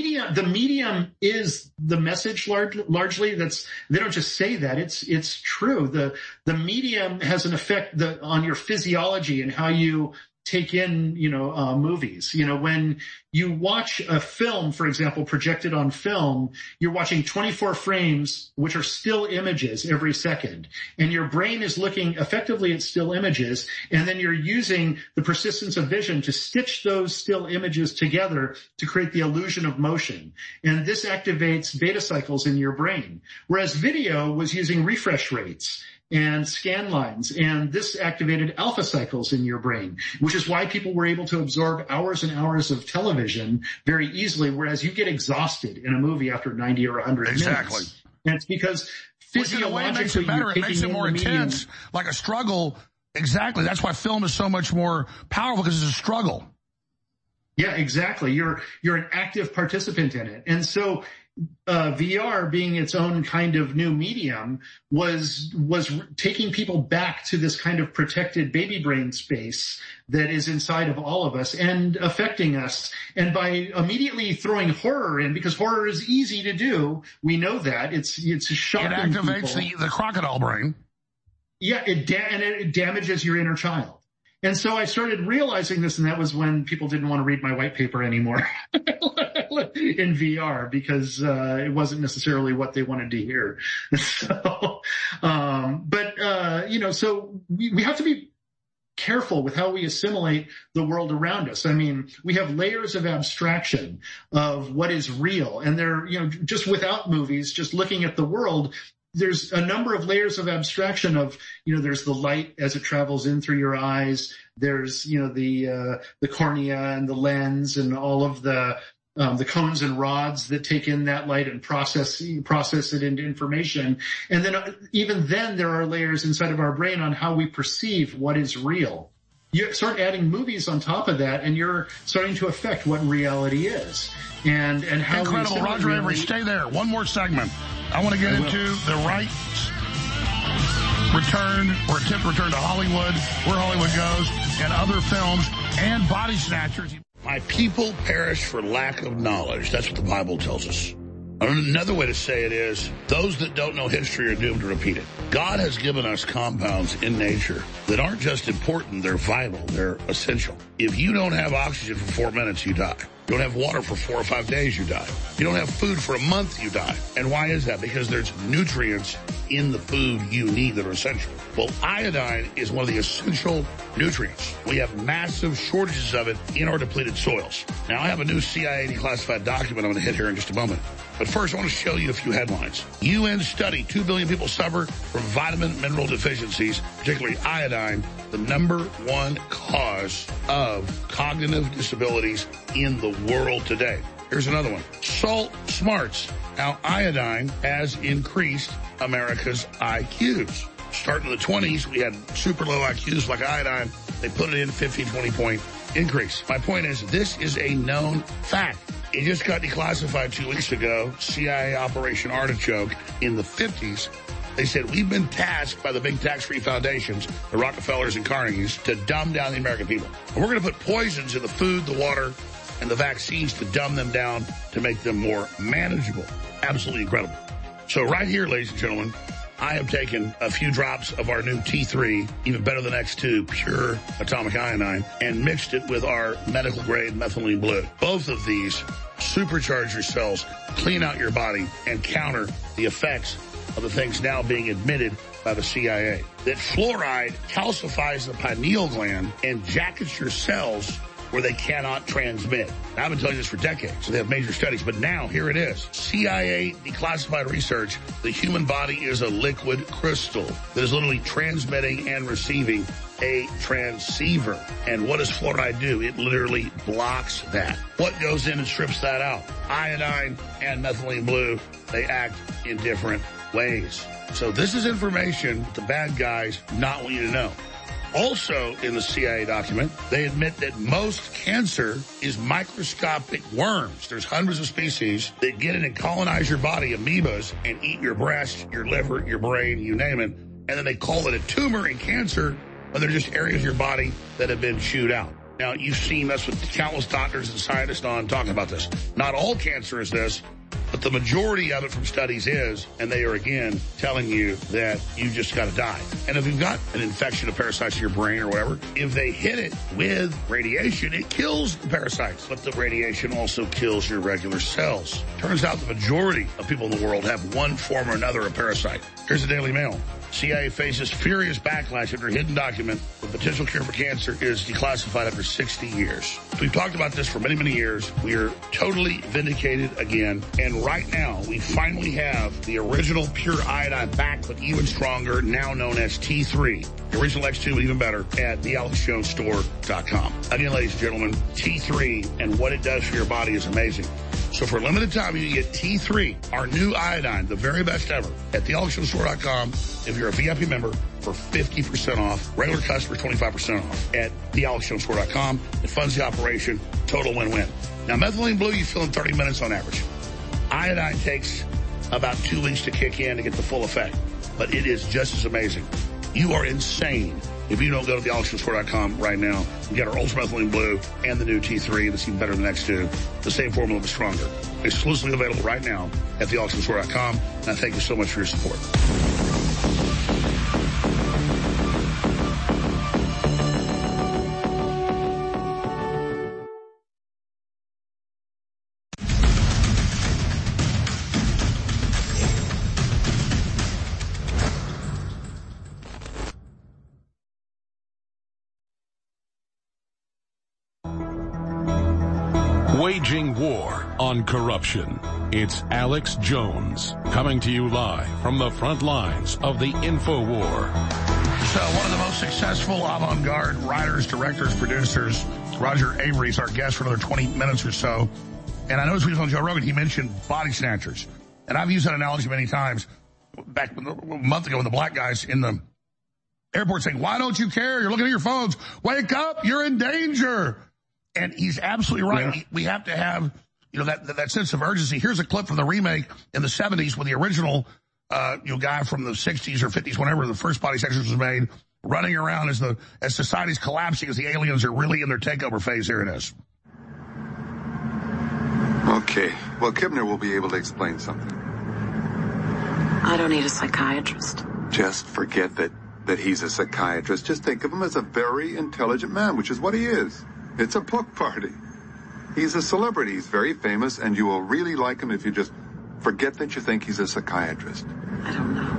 medium is the message largely. They don't just say that. It's true. The medium has an effect on your physiology and how you take in, movies. When you watch a film, for example, projected on film, you're watching 24 frames, which are still images every second. And your brain is looking effectively at still images. And then you're using the persistence of vision to stitch those still images together to create the illusion of motion. And this activates beta cycles in your brain. Whereas video was using refresh rates and scan lines, and this activated alpha cycles in your brain, which is why people were able to absorb hours and hours of television very easily, whereas you get exhausted in a movie after 90 or 100
exactly.
minutes. And it's because physiologically
it makes it better. It makes it more intense, like a struggle. Exactly. That's why film is so much more powerful, because it's a struggle.
Yeah, exactly. You're an active participant in it. And so VR, being its own kind of new medium, was taking people back to this kind of protected baby brain space that is inside of all of us and affecting us. And by immediately throwing horror in, because horror is easy to do, we know that it's shocking.
It activates the crocodile brain.
Yeah, it damages your inner child. And so I started realizing this, and that was when people didn't want to read my white paper anymore in VR, because it wasn't necessarily what they wanted to hear. So, so we have to be careful with how we assimilate the world around us. I mean, we have layers of abstraction of what is real, and they're, just without movies, just looking at the world, there's a number of layers of abstraction of, there's the light as it travels in through your eyes. There's, the cornea and the lens and all of the cones and rods that take in that light and process it into information. And then even then there are layers inside of our brain on how we perceive what is real. You start adding movies on top of that, and you're starting to affect what reality is. And how
incredible. Roger Avery, stay there. One more segment. I want to get into the right return or attempt to return to Hollywood, where Hollywood goes, and other films, and Body Snatchers. My people perish for lack of knowledge. That's what the Bible tells us. Another way to say it is, those that don't know history are doomed to repeat it. God has given us compounds in nature that aren't just important, they're vital, they're essential. If you don't have oxygen for 4 minutes, you die. You don't have water for 4 or 5 days, you die. You don't have food for a month, you die. And why is that? Because there's nutrients in the food you need that are essential. Well, iodine is one of the essential nutrients. We have massive shortages of it in our depleted soils. Now, I have a new CIA declassified document I'm going to hit here in just a moment. But first, I want to show you a few headlines. UN study, 2 billion people suffer from vitamin mineral deficiencies, particularly iodine, the #1 cause of cognitive disabilities in the world today. Here's another one. Salt smarts, how iodine has increased America's IQs. Starting in the 20s, we had super low IQs like iodine. They put it in 15, 20-point increase. My point is, this is a known fact. It just got declassified 2 weeks ago, CIA Operation Artichoke in the 50s. They said, we've been tasked by the big tax-free foundations, the Rockefellers and Carnegies, to dumb down the American people. And we're going to put poisons in the food, the water, and the vaccines to dumb them down to make them more manageable. Absolutely incredible. So right here, ladies and gentlemen, I have taken a few drops of our new T3, even better than X2, pure atomic iodine, and mixed it with our medical-grade methylene blue. Both of these supercharge your cells, clean out your body, and counter the effects of the things now being admitted by the CIA. That fluoride calcifies the pineal gland and jackets your cells where they cannot transmit. Now, I've been telling you this for decades, so they have major studies, but now here it is. CIA declassified research, the human body is a liquid crystal that is literally transmitting and receiving a transceiver. And what does fluoride do? It literally blocks that. What goes in and strips that out? Iodine and methylene blue, they act in different ways. So this is information the bad guys not want you to know. Also in the CIA document, they admit that most cancer is microscopic worms. There's hundreds of species that get in and colonize your body, amoebas, and eat your breast, your liver, your brain, you name it. And then they call it a tumor in cancer when they're just areas of your body that have been chewed out. Now, you've seen us with countless doctors and scientists on talking about this. Not all cancer is this, but the majority of it from studies is, and they are again telling you that you just got to die. And if you've got an infection of parasites in your brain or whatever, if they hit it with radiation, it kills the parasites. But the radiation also kills your regular cells. Turns out the majority of people in the world have one form or another of parasite. Here's the Daily Mail. CIA faces furious backlash after a hidden document. The potential cure for cancer is declassified after 60 years. We've talked about this for many, many years. We are totally vindicated again. And right now, we finally have the original pure iodine back, but even stronger, now known as T3. The original X2, even better, at thealexjonesstore.com. Again, ladies and gentlemen, T3 and what it does for your body is amazing. So for a limited time, you can get T3, our new iodine, the very best ever, at thealexjonesstore.com. If you're a VIP member, for 50% off. Regular customers, 25% off at thealexjonesstore.com. It funds the operation. Total win-win. Now, methylene blue, you fill in 30 minutes on average. Iodine takes about 2 weeks to kick in to get the full effect. But it is just as amazing. You are insane if you don't go to thealexjonesstore.com right now and get our Ultra Methylene Blue and the new T3 that's even better than the next two. The same formula but stronger. Exclusively available right now at thealexjonesstore.com. And I thank you so much for your support.
Waging war on corruption. It's Alex Jones coming to you live from the front lines of the InfoWar.
So one of the most successful avant-garde writers, directors, producers, Roger Avery, is our guest for another 20 minutes or so. And I noticed when he was on Joe Rogan, he mentioned body snatchers. And I've used that analogy many times. Back a month ago when the black guys in the airport saying, why don't you care? You're looking at your phones. Wake up. You're in danger. And he's absolutely right. Yeah. We have to have, that sense of urgency. Here's a clip from the remake in the 70s when the original, guy from the 60s or 50s, whenever the first Body Snatchers was made, running around as society's collapsing, as the aliens are really in their takeover phase. Here it is.
Okay. Okay. Well, Kibner will be able to explain something.
I don't need a psychiatrist.
Just forget that he's a psychiatrist. Just think of him as a very intelligent man, which is what he is. It's a book party. He's a celebrity. He's very famous, and you will really like him if you just forget that you think he's a psychiatrist.
I don't know.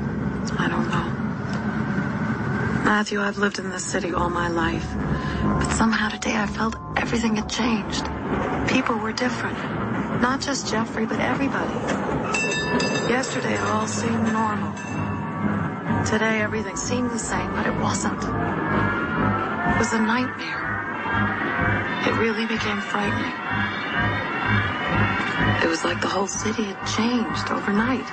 Matthew, I've lived in this city all my life. But somehow today I felt everything had changed. People were different. Not just Jeffrey, but everybody. Yesterday it all seemed normal. Today everything seemed the same, but it wasn't. It was a nightmare. It really became frightening. It was like the whole city had changed overnight.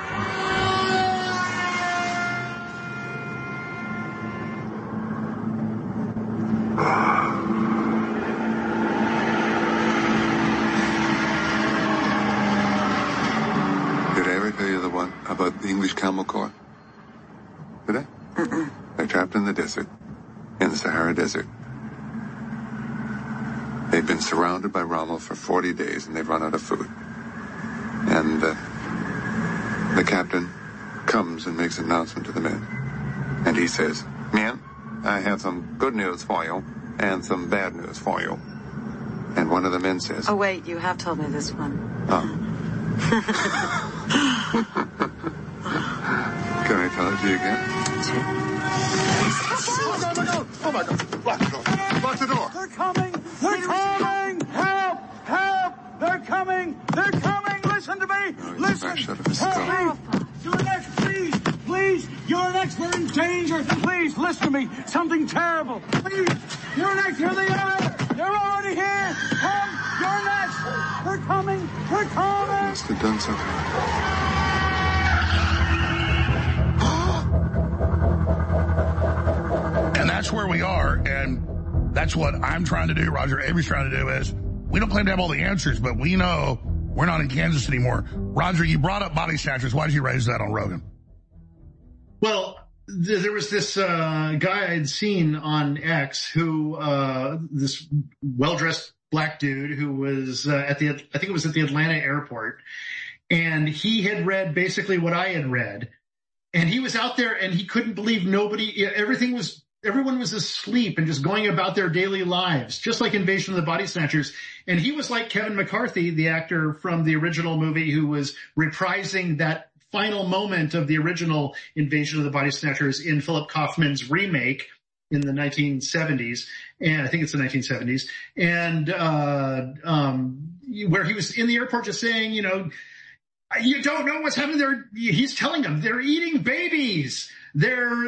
Did I ever tell you the one about the English Camel Corps? Did I?
Mm-mm.
They're trapped in the desert, in the Sahara Desert. They've been surrounded by Rommel for 40 days, and they've run out of food. And the captain comes and makes an announcement to the men. And he says, "Men, I have some good news for you and some bad news for you." And one of the men says,
Oh, wait, you have told me this one.
Can I tell it to you again?
Oh, my God. Lock the door. Lock the door.
They're coming. They're coming. Help. Help. They're coming. They're coming. Listen to me. Listen. Help me. You're next, please. Please. You're next. We're in danger. Please, listen to me. Something terrible. Please. You're next. Here they are. They're already here. Come. You're next. They're coming. They're coming.
Must have done something.
And that's where we are, and that's what I'm trying to do, Roger Avery's trying to do, is we don't claim to have all the answers, but we know we're not in Kansas anymore. Roger, you brought up body snatchers. Why did you raise that on Rogan?
Well, there was this guy I'd seen on X who, this well-dressed black dude who was I think it was at the Atlanta airport, and he had read basically what I had read. And he was out there and he couldn't believe everyone was asleep and just going about their daily lives, just like Invasion of the Body Snatchers. And he was like Kevin McCarthy, the actor from the original movie, who was reprising that final moment of the original Invasion of the Body Snatchers in Philip Kaufman's remake in the 1970s. And I think it's the 1970s. And, where he was in the airport just saying, you don't know what's happening there. He's telling them they're eating babies. They're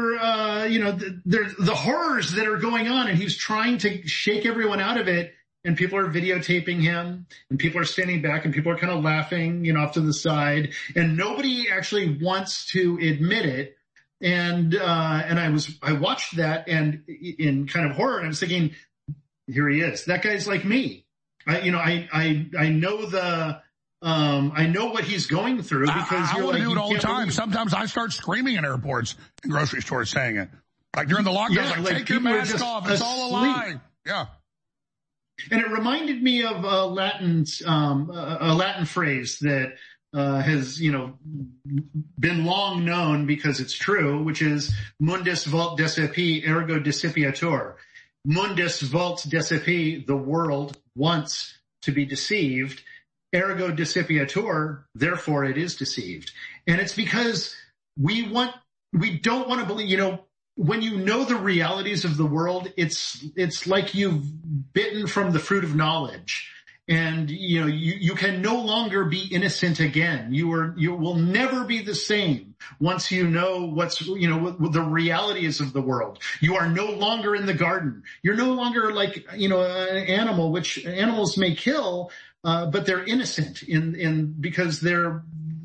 the horrors that are going on. And he's trying to shake everyone out of it. And people are videotaping him, and people are standing back, and people are kind of laughing, off to the side. And nobody actually wants to admit it. And I watched that and in kind of horror, and I was thinking, here he is. That guy's like me. I know what he's going through because
I do it all the time. Sometimes I start screaming in airports and grocery stores saying it. Like during the lockdown, take your mask off. It's all a lie. Yeah.
And it reminded me of a Latin phrase that has, been long known because it's true, which is mundus vult decepi, ergo decepiatur. Mundus vult decepi, the world wants to be deceived. Ergo decepiatur, therefore it is deceived. And it's because we don't want to believe, when you know the realities of the world, it's like you've bitten from the fruit of knowledge. And, you can no longer be innocent again. You will never be the same once you know what's, the realities of the world. You are no longer in the garden. You're no longer like, an animal, which animals may kill, but they're innocent because they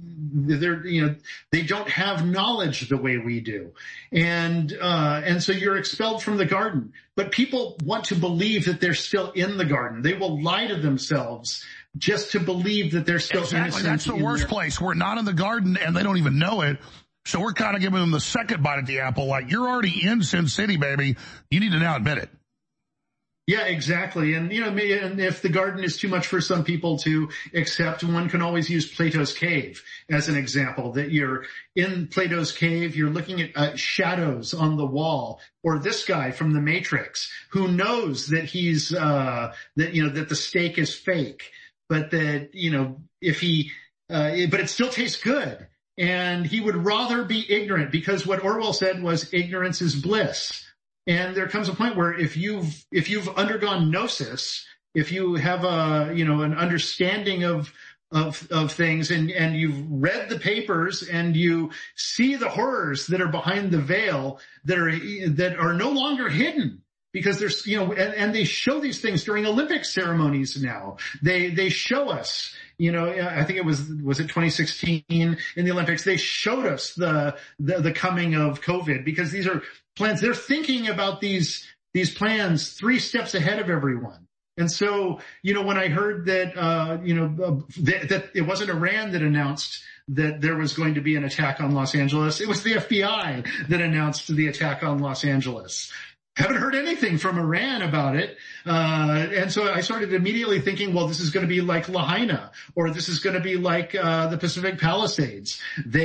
don't have knowledge the way we do. And so you're expelled from the garden, but people want to believe that they're still in the garden. They will lie to themselves just to believe that they're still innocent.
That's the worst place. We're not in the garden and they don't even know it. So we're kind of giving them the second bite at the apple. Like, you're already in Sin City, baby. You need to now admit it.
Yeah, exactly. And, and if the garden is too much for some people to accept, one can always use Plato's cave as an example, that you're in Plato's cave, you're looking at shadows on the wall, or this guy from the Matrix who knows that he's, that the steak is fake, but that, but it still tastes good. And he would rather be ignorant, because what Orwell said was ignorance is bliss. And there comes a point where if you've undergone gnosis, if you have an understanding of things, and you've read the papers and you see the horrors that are behind the veil that are no longer hidden, because there's, and they show these things during Olympic ceremonies now. They show us, I think it was it 2016 in the Olympics, they showed us the coming of COVID, because these are plans. They're thinking about these plans 3 steps ahead of everyone. And so, when I heard that, that it wasn't Iran that announced that there was going to be an attack on Los Angeles, it was the FBI that announced the attack on Los Angeles. Haven't heard anything from Iran about it. And so I started immediately thinking, well, this is going to be like Lahaina, or this is going to be like, the Pacific Palisades.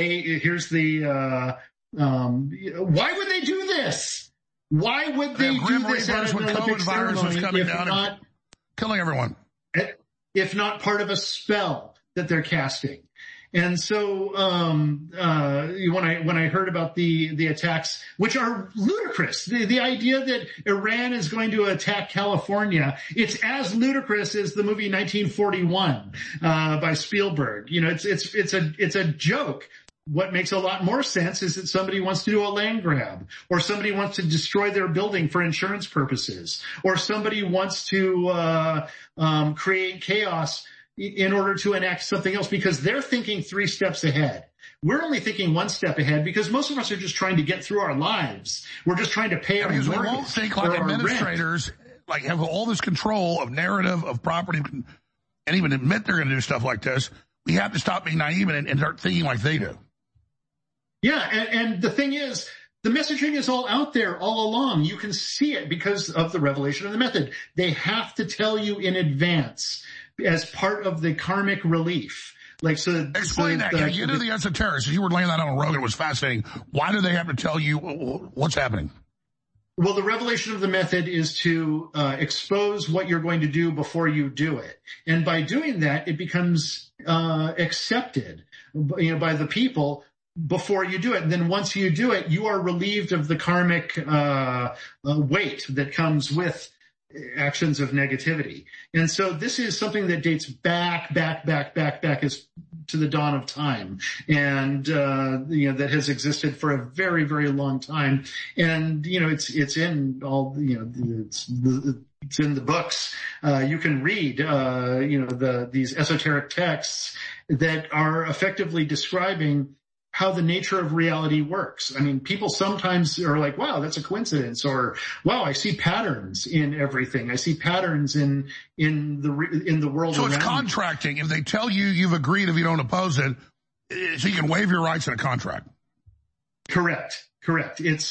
Why would they do this? Why would they do this at an Olympic ceremony if not
killing everyone?
If not part of a spell that they're casting. And so, when I heard about the attacks, which are ludicrous, the idea that Iran is going to attack California, it's as ludicrous as the movie 1941, by Spielberg. It's a joke. What makes a lot more sense is that somebody wants to do a land grab, or somebody wants to destroy their building for insurance purposes, or somebody wants to create chaos in order to enact something else, because they're thinking 3 steps ahead. We're only thinking 1 step ahead, because most of us are just trying to get through our lives. We're just trying to pay our mortgage.
We won't think like administrators, like have all this control of narrative, of property, and even admit they're going to do stuff like this. We have to stop being naive and start thinking like they do.
Yeah, and the thing is, the messaging is all out there all along. You can see it because of the revelation of the method. They have to tell you in advance as part of the karmic relief.
Explain that. Get into the esoterics. You were laying that on Rogan. It was fascinating. Why do they have to tell you what's happening?
Well, the revelation of the method is to expose what you're going to do before you do it. And by doing that, it becomes accepted, by the people before you do it. And then once you do it, you are relieved of the karmic weight that comes with actions of negativity. And so this is something that dates back as to the dawn of time, and that has existed for a very, very long time. And it's in all it's in the books. You can read these esoteric texts that are effectively describing how the nature of reality works. I mean, people sometimes are like, wow, that's a coincidence, or wow, I see patterns in everything. I see patterns in the world.
So it's contracting. If they tell you you've agreed, if you don't oppose it, so you can waive your rights in a contract.
Correct. It's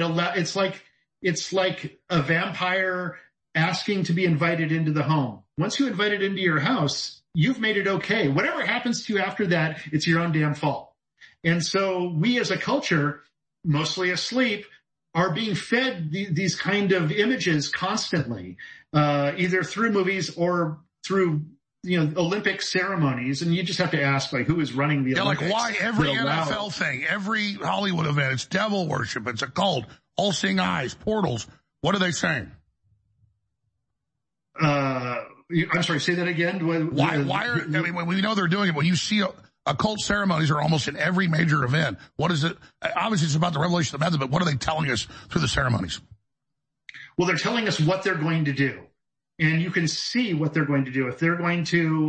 like a vampire asking to be invited into the home. Once you invite it into your house, you've made it okay. Whatever happens to you after that, it's your own damn fault. And so we as a culture, mostly asleep, are being fed these kind of images constantly, either through movies or through, Olympic ceremonies. And you just have to ask, like, who is running the Olympics?
Like why every NFL thing, every Hollywood event, it's devil worship, it's a cult, all seeing eyes, portals. What are they saying?
I'm sorry, say that again.
When we know they're doing it, when you see occult ceremonies are almost in every major event. What is it? Obviously, it's about the revelation of the method, but what are they telling us through the ceremonies?
Well, they're telling us what they're going to do. And you can see what they're going to do. If they're going to,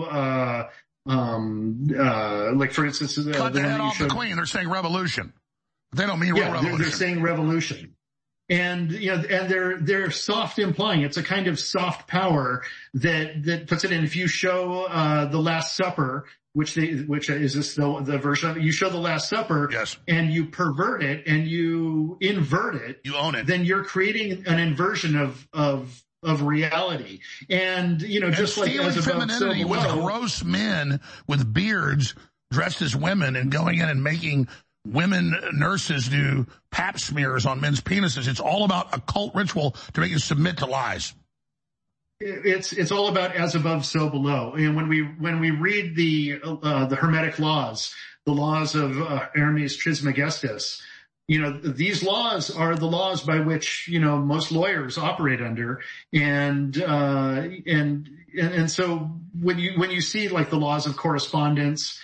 like, for instance,
cut the head off the queen, they're saying revolution. They don't mean real revolution.
They're saying revolution. And, and they're soft implying. It's a kind of soft power that puts it in. If you show, the Last Supper, which is this the version of it? You show the Last Supper,
yes,
and you pervert it and you invert it.
You own it.
Then you're creating an inversion of of reality. And, just like as above,
femininity
so
with
below,
gross men with beards dressed as women and going in and making women nurses do pap smears on men's penises. It's all about a cult ritual to make you submit to lies.
It's all about as above, so below. And when we read the Hermetic laws, the laws of Hermes Trismegistus, these laws are the laws by which, most lawyers operate under. And so when you see like the laws of correspondence,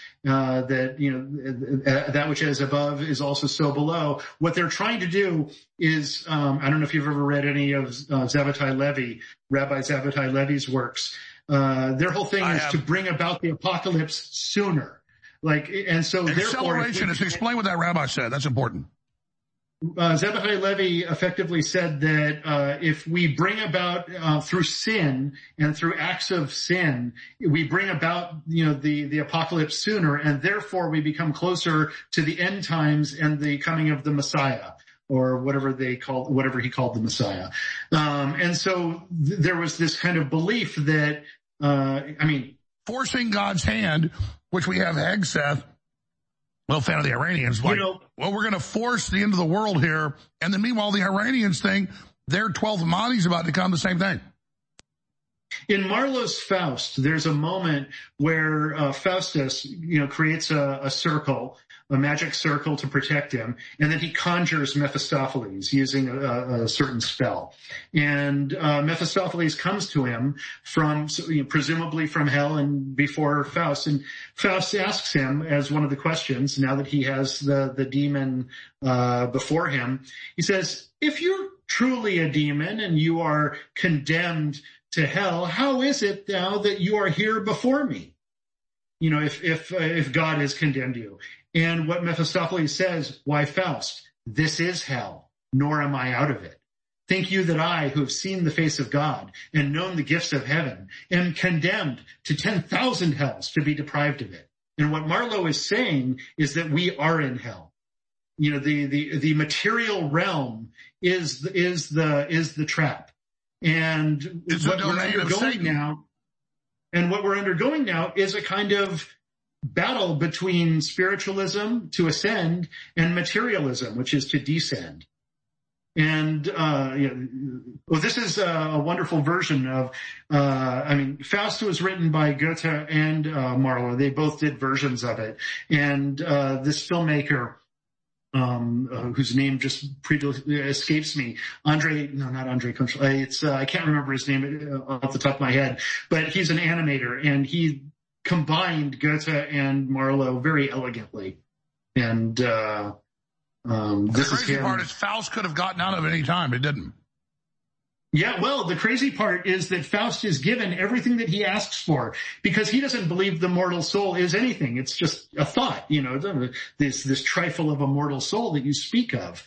that which is above is also so below, what they're trying to do is, I don't know if you've ever read any of Rabbi Zavtai Levi's works. Their whole thing is to bring about the apocalypse sooner.
Acceleration is to explain what that rabbi said. That's important.
Zavtai Levi effectively said that if we bring about through sin and through acts of sin, we bring about the apocalypse sooner, and therefore we become closer to the end times and the coming of the Messiah, or whatever he called the Messiah. And so there was this kind of belief that
forcing God's hand, which we have Hegseth, well, fan of the Iranians, we're going to force the end of the world here. And then meanwhile, the Iranians think their 12th Mahdi's about to come the same thing.
In Marlowe's Faust, there's a moment where Faustus, creates a circle, a magic circle to protect him, and then he conjures Mephistopheles using a certain spell. And Mephistopheles comes to him from, presumably from hell and before Faust. And Faust asks him, as one of the questions, now that he has the demon before him, he says, if you're truly a demon and you are condemned to hell, how is it now that you are here before me? If God has condemned you. And what Mephistopheles says, why, Faust, this is hell, nor am I out of it. Think you that I, who have seen the face of God and known the gifts of heaven, am condemned to 10,000 hells to be deprived of it? And what Marlowe is saying is that we are in hell. The material realm is the trap. And what we're undergoing now is a kind of battle between spiritualism to ascend and materialism, which is to descend. And this is a wonderful version of Faust was written by Goethe and Marlowe. They both did versions of it. And this filmmaker, whose name just escapes me, not Andrei Konchal. I can't remember his name off the top of my head, but he's an animator, and he combined Goethe and Marlowe very elegantly. And
the crazy part is Faust could have gotten out of it any time, but didn't.
Yeah, well, the crazy part is that Faust is given everything that he asks for because he doesn't believe the mortal soul is anything. It's just a thought, this trifle of a mortal soul that you speak of.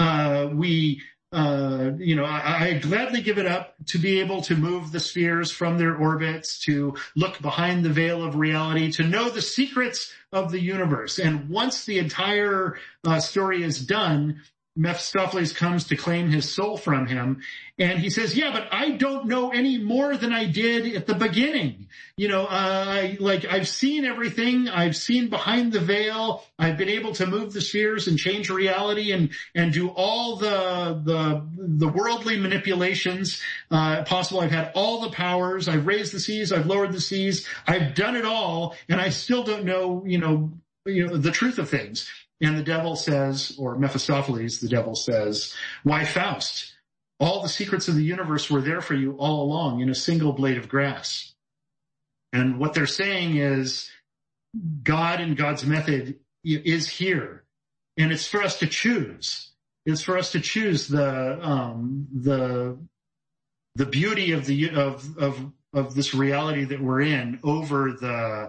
I gladly give it up to be able to move the spheres from their orbits, to look behind the veil of reality, to know the secrets of the universe. And once the entire story is done, Mephistopheles comes to claim his soul from him, and he says, yeah, but I don't know any more than I did at the beginning. I've seen everything. I've seen behind the veil. I've been able to move the spheres and change reality and do all the worldly manipulations possible. I've had all the powers. I've raised the seas. I've lowered the seas. I've done it all, and I still don't know, the truth of things. And the devil says, or Mephistopheles, the devil says, why, Faust, all the secrets of the universe were there for you all along in a single blade of grass. And what they're saying is God and God's method is here. And it's for us to choose. It's for us to choose the beauty of this reality that we're in over the,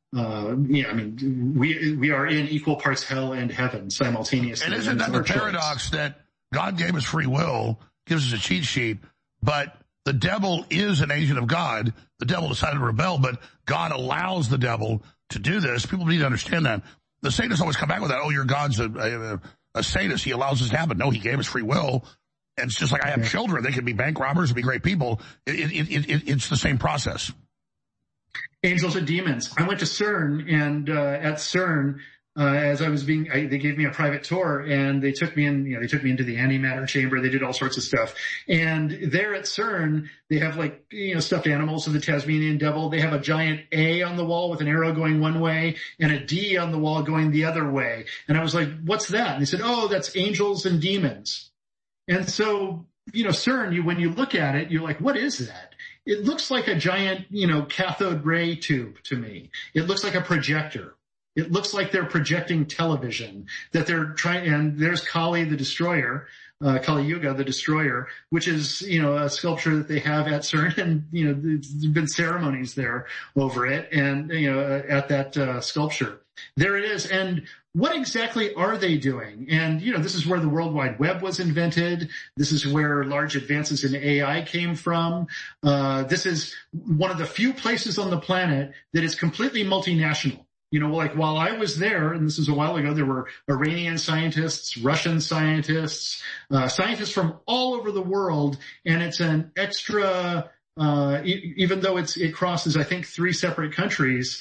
we are in equal parts hell and heaven simultaneously.
And isn't that the paradox that God gave us free will, gives us a cheat sheet, but the devil is an agent of God. The devil decided to rebel, but God allows the devil to do this. People need to understand that. The Satanists always come back with that, your God's a sadist. He allows this to happen. No, he gave us free will. It's just like I have children. They could be bank robbers and be great people. It's the same process.
Angels and demons. I went to CERN, and at CERN, as I was they gave me a private tour, and they took me in. They took me into the antimatter chamber. They did all sorts of stuff. And there at CERN, they have stuffed animals of the Tasmanian devil. They have a giant A on the wall with an arrow going one way and a D on the wall going the other way. And I was like, "What's that?" And they said, "Oh, that's angels and demons." And so, CERN, when you look at it, you're like, what is that? It looks like a giant, cathode ray tube to me. It looks like a projector. It looks like they're projecting television that they're trying, and there's Kali the Destroyer, Kali Yuga the Destroyer, which is, a sculpture that they have at CERN, and, there's been ceremonies there over it and, at that sculpture. There it is. And what exactly are they doing? And, this is where the World Wide Web was invented. This is where large advances in AI came from. This is one of the few places on the planet that is completely multinational. While I was there, and this is a while ago, there were Iranian scientists, Russian scientists, scientists from all over the world, and it's an extra, even though it crosses, I think, 3 separate countries,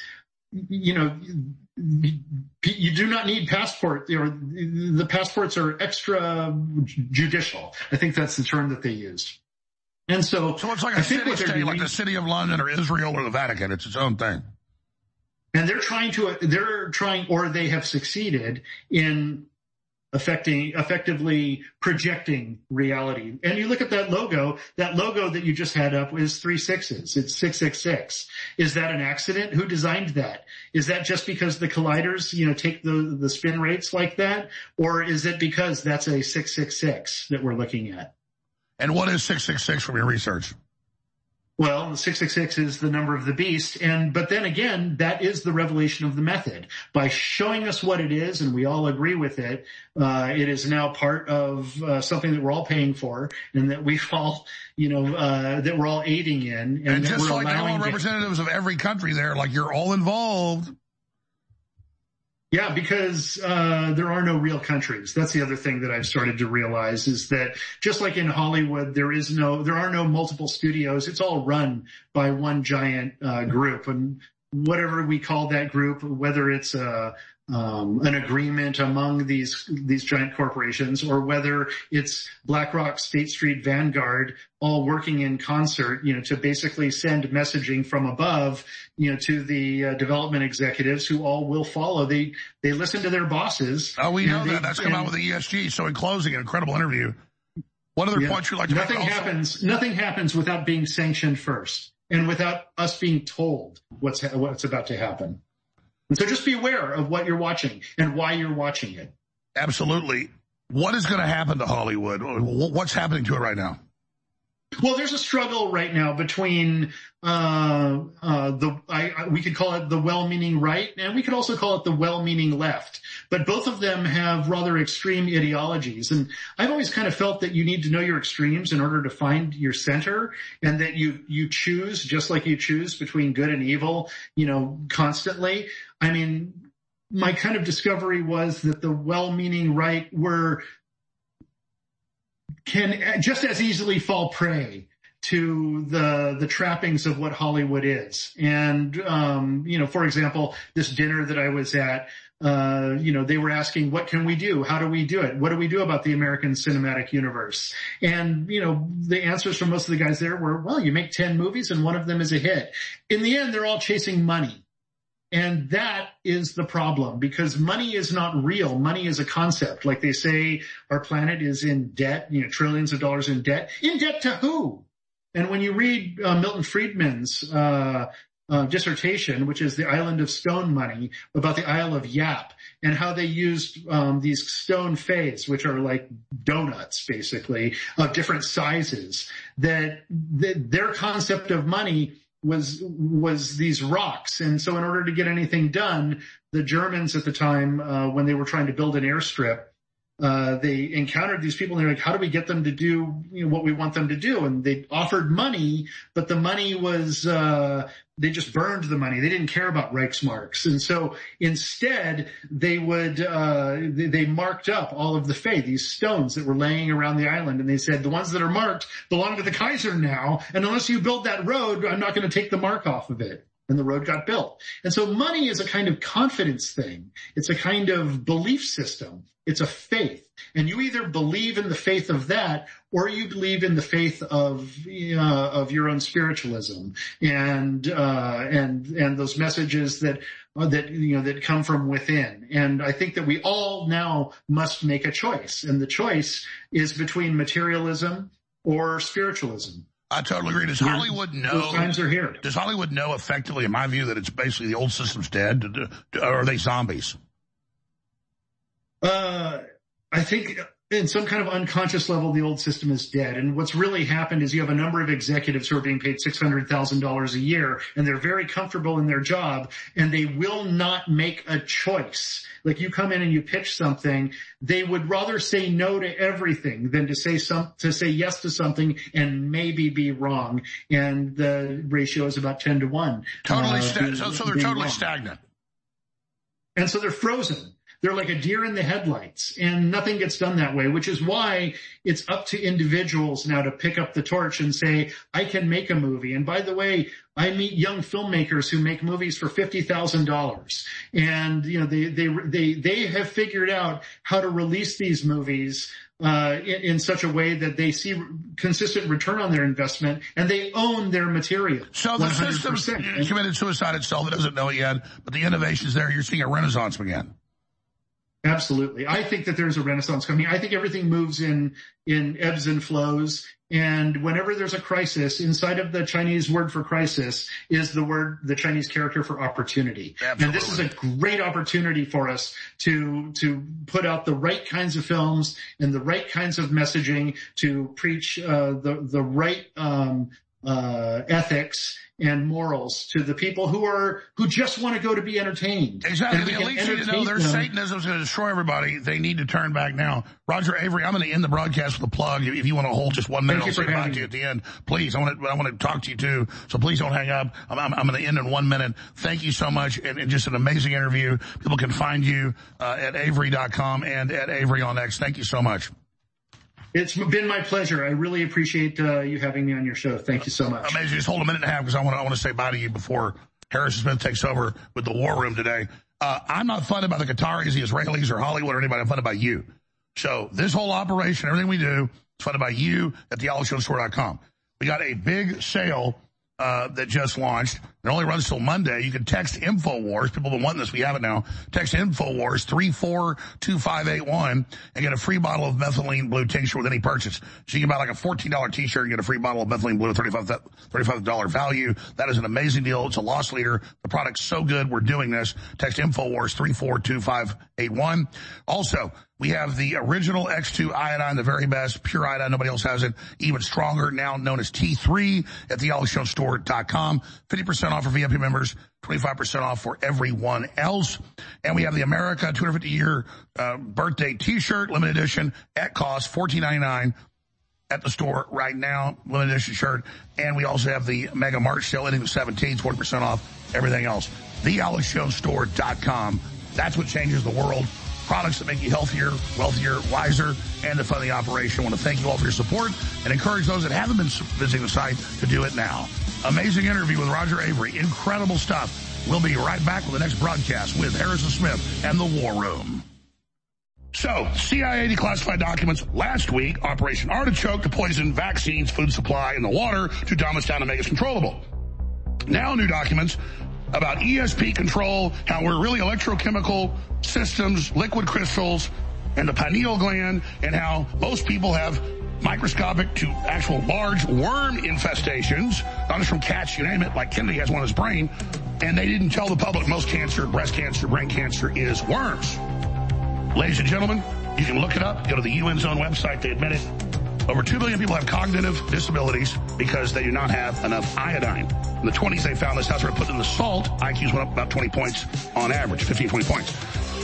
you do not need passport, or the passports are extra judicial. I think that's the term that they used. And so
it's like a city-state, like the city of London or Israel or the Vatican. It's its own thing.
And they're trying, or they have succeeded in effectively projecting reality. And you look at that logo that you just had up is 3 6s. It's 666. Is that an accident? Who designed that? Is that just because the colliders, take the spin rates like that? Or is it because that's a 666 that we're looking at?
And what is 666 from your research?
Well, the 666 is the number of the beast, but then again, that is the revelation of the method. By showing us what it is, and we all agree with it, it is now part of something that we're all paying for, and that we all, that we're all aiding in.
And just like the all representatives of every country there, like you're all involved.
Yeah, because there are no real countries. That's the other thing that I've started to realize, is that just like in Hollywood, there are no multiple studios. It's all run by one giant group, and whatever we call that group, whether it's an agreement among these giant corporations, or whether it's BlackRock, State Street, Vanguard, all working in concert, to basically send messaging from above, to the development executives, who all will follow. They listen to their bosses.
Oh, we know that. That's come out with the ESG. So in closing, an incredible interview. What other points you'd like to make?
Nothing happens without being sanctioned first, and without us being told what's about to happen. And so just be aware of what you're watching and why you're watching it.
Absolutely. What is going to happen to Hollywood? What's happening to it right now?
Well, there's a struggle right now between we could call it the well-meaning right, and we could also call it the well-meaning left. But both of them have rather extreme ideologies. And I've always kind of felt that you need to know your extremes in order to find your center, and that you choose, just like you choose between good and evil, constantly. I mean, my kind of discovery was that the well-meaning right can just as easily fall prey to the trappings of what Hollywood is. And, for example, this dinner that I was at, they were asking, what can we do? How do we do it? What do we do about the American cinematic universe? And, the answers from most of the guys there were, well, you make 10 movies and one of them is a hit. In the end, they're all chasing money. And that is the problem, because money is not real. Money is a concept. Like they say, our planet is in debt, trillions of dollars in debt. In debt to who? And when you read Milton Friedman's dissertation, which is The Island of Stone Money, about the Isle of Yap, and how they used these stone fays, which are like donuts, basically, of different sizes, that their concept of money was these rocks. And so in order to get anything done, the Germans at the time, when they were trying to build an airstrip, they encountered these people and they're like, how do we get them to do what we want them to do? And they offered money, but the money was, they just burned the money. They didn't care about Reichsmarks. And so instead they would, they marked up all of the Fae, these stones that were laying around the island. And they said, the ones that are marked belong to the Kaiser now. And unless you build that road, I'm not going to take the mark off of it. And the road got built. And so money is a kind of confidence thing. It's a kind of belief system. It's a faith. And you either believe in the faith of that, or you believe in the faith of your own spiritualism and those messages that come from within. And I think that we all now must make a choice. And the choice is between materialism or spiritualism.
I totally agree. Does Hollywood know?
Those times are here.
Does Hollywood know effectively, in my view, that it's basically the old system's dead? Or are they zombies?
I think in some kind of unconscious level, the old system is dead. And what's really happened is you have a number of executives who are being paid $600,000 a year, and they're very comfortable in their job, and they will not make a choice. Like you come in and you pitch something, they would rather say no to everything than to say yes to something and maybe be wrong. And the ratio is about 10 to 1.
Totally, so they're totally stagnant.
And so they're frozen. They're like a deer in the headlights, and nothing gets done that way, which is why it's up to individuals now to pick up the torch and say, I can make a movie. And by the way, I meet young filmmakers who make movies for $50,000. And, they have figured out how to release these movies in such a way that they see consistent return on their investment, and they own their material.
So the system committed suicide itself. It doesn't know it yet, but the innovation's there. You're seeing a renaissance begin.
Absolutely. I think that there's a renaissance coming. I think everything moves in ebbs and flows. And whenever there's a crisis, inside of the Chinese word for crisis is the Chinese character for opportunity.
Absolutely.
And this is a great opportunity for us to put out the right kinds of films and the right kinds of messaging, to preach the right ethics and morals to the people who just want to go to be entertained.
Exactly. The elites need to know their Satanism is going to destroy everybody. They need to turn back now. Roger Avery, I'm going to end the broadcast with a plug. If you want to hold just 1 minute, I'll say goodbye to you at the end. Please, I want to talk to you too. So please don't hang up. I'm going to end in 1 minute. Thank you so much. And just an amazing interview. People can find you at Avery.com and at Avery on X. Thank you so much.
It's been my pleasure. I really appreciate you having me on your show. Thank you so much.
Amazing. Just hold a minute and a half because I want to say bye to you before Harrison Smith takes over with the War Room today. I'm not funded by the Qataris, the Israelis, or Hollywood or anybody. I'm funded by you. So this whole operation, everything we do, is funded by you at thealexjonesstore.com. We got a big sale that just launched. It only runs till Monday. You can text InfoWars. People have been wanting this. We have it now. Text InfoWars 342581 and get a free bottle of methylene blue tincture with any purchase. So you can buy like a $14 t-shirt and get a free bottle of methylene blue at $35 value. That is an amazing deal. It's a loss leader. The product's so good. We're doing this. Text InfoWars 342581. Also, we have the original X2 iodine, the very best, pure iodine. Nobody else has it. Even stronger, now known as T3 at thealexjonesstore.com. 50% off for VIP members, 25% off for everyone else. And we have the America 250-year birthday T-shirt, limited edition, at cost $14.99 at the store right now, limited edition shirt. And we also have the Mega March sale ending the 17th, 40% off everything else. TheAlexJonesStore.com. That's what changes the world. Products that make you healthier, wealthier, wiser, and to fund the operation. I want to thank you all for your support and encourage those that haven't been visiting the site to do it now. Amazing interview with Roger Avery. Incredible stuff. We'll be right back with the next broadcast with Harrison Smith and the War Room. So, CIA declassified documents last week. Operation Artichoke to poison vaccines, food supply, and the water to dumb us down and make us controllable. Now new documents about ESP control, how we're really electrochemical systems, liquid crystals, and the pineal gland, and how most people have microscopic to actual large worm infestations, not just from cats, you name it, like Kennedy has one in his brain, and they didn't tell the public most cancer, breast cancer, brain cancer is worms. Ladies and gentlemen, you can look it up, go to the UN's own website, they admit it. Over 2 billion people have cognitive disabilities because they do not have enough iodine. In the 20s, they found this. How they put in the salt, IQs went up about 20 points on average, 15, 20 points.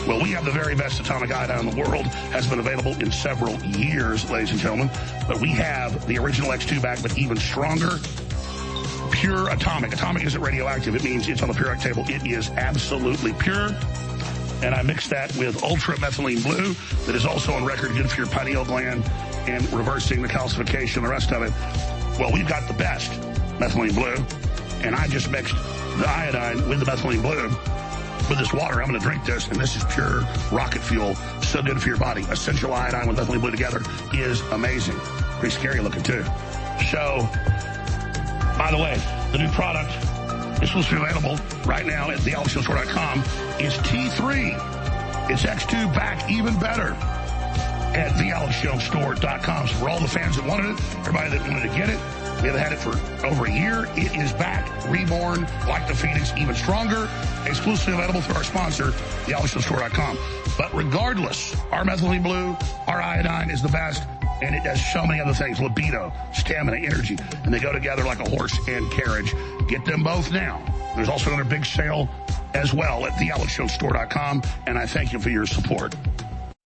Well, we have the very best atomic iodine in the world. Has been available in several years, ladies and gentlemen. But we have the original X2 back, but even stronger. Pure atomic. Atomic isn't radioactive. It means it's on the periodic table. It is absolutely pure. And I mixed that with Ultra Methylene Blue that is also on record good for your pineal gland and reversing the calcification, the rest of it. Well, we've got the best methylene blue, and I just mixed the iodine with the methylene blue with this water. I'm going to drink this, and this is pure rocket fuel. So good for your body. Essential iodine with methylene blue together is amazing. Pretty scary looking, too. So, by the way, the new product is supposed to be available right now at thealexjonesstore.com is T3. It's X2 back even better at thealexjonesstore.com. So for all the fans that wanted it, everybody that wanted to get it, we have had it for over a year. It is back, reborn, like the Phoenix, even stronger, exclusively available through our sponsor, thealexjonesstore.com. But regardless, our methylene blue, our iodine is the best, and it does so many other things, libido, stamina, energy, and they go together like a horse and carriage. Get them both now. There's also another big sale as well at thealexjonesstore.com, and I thank you for your support.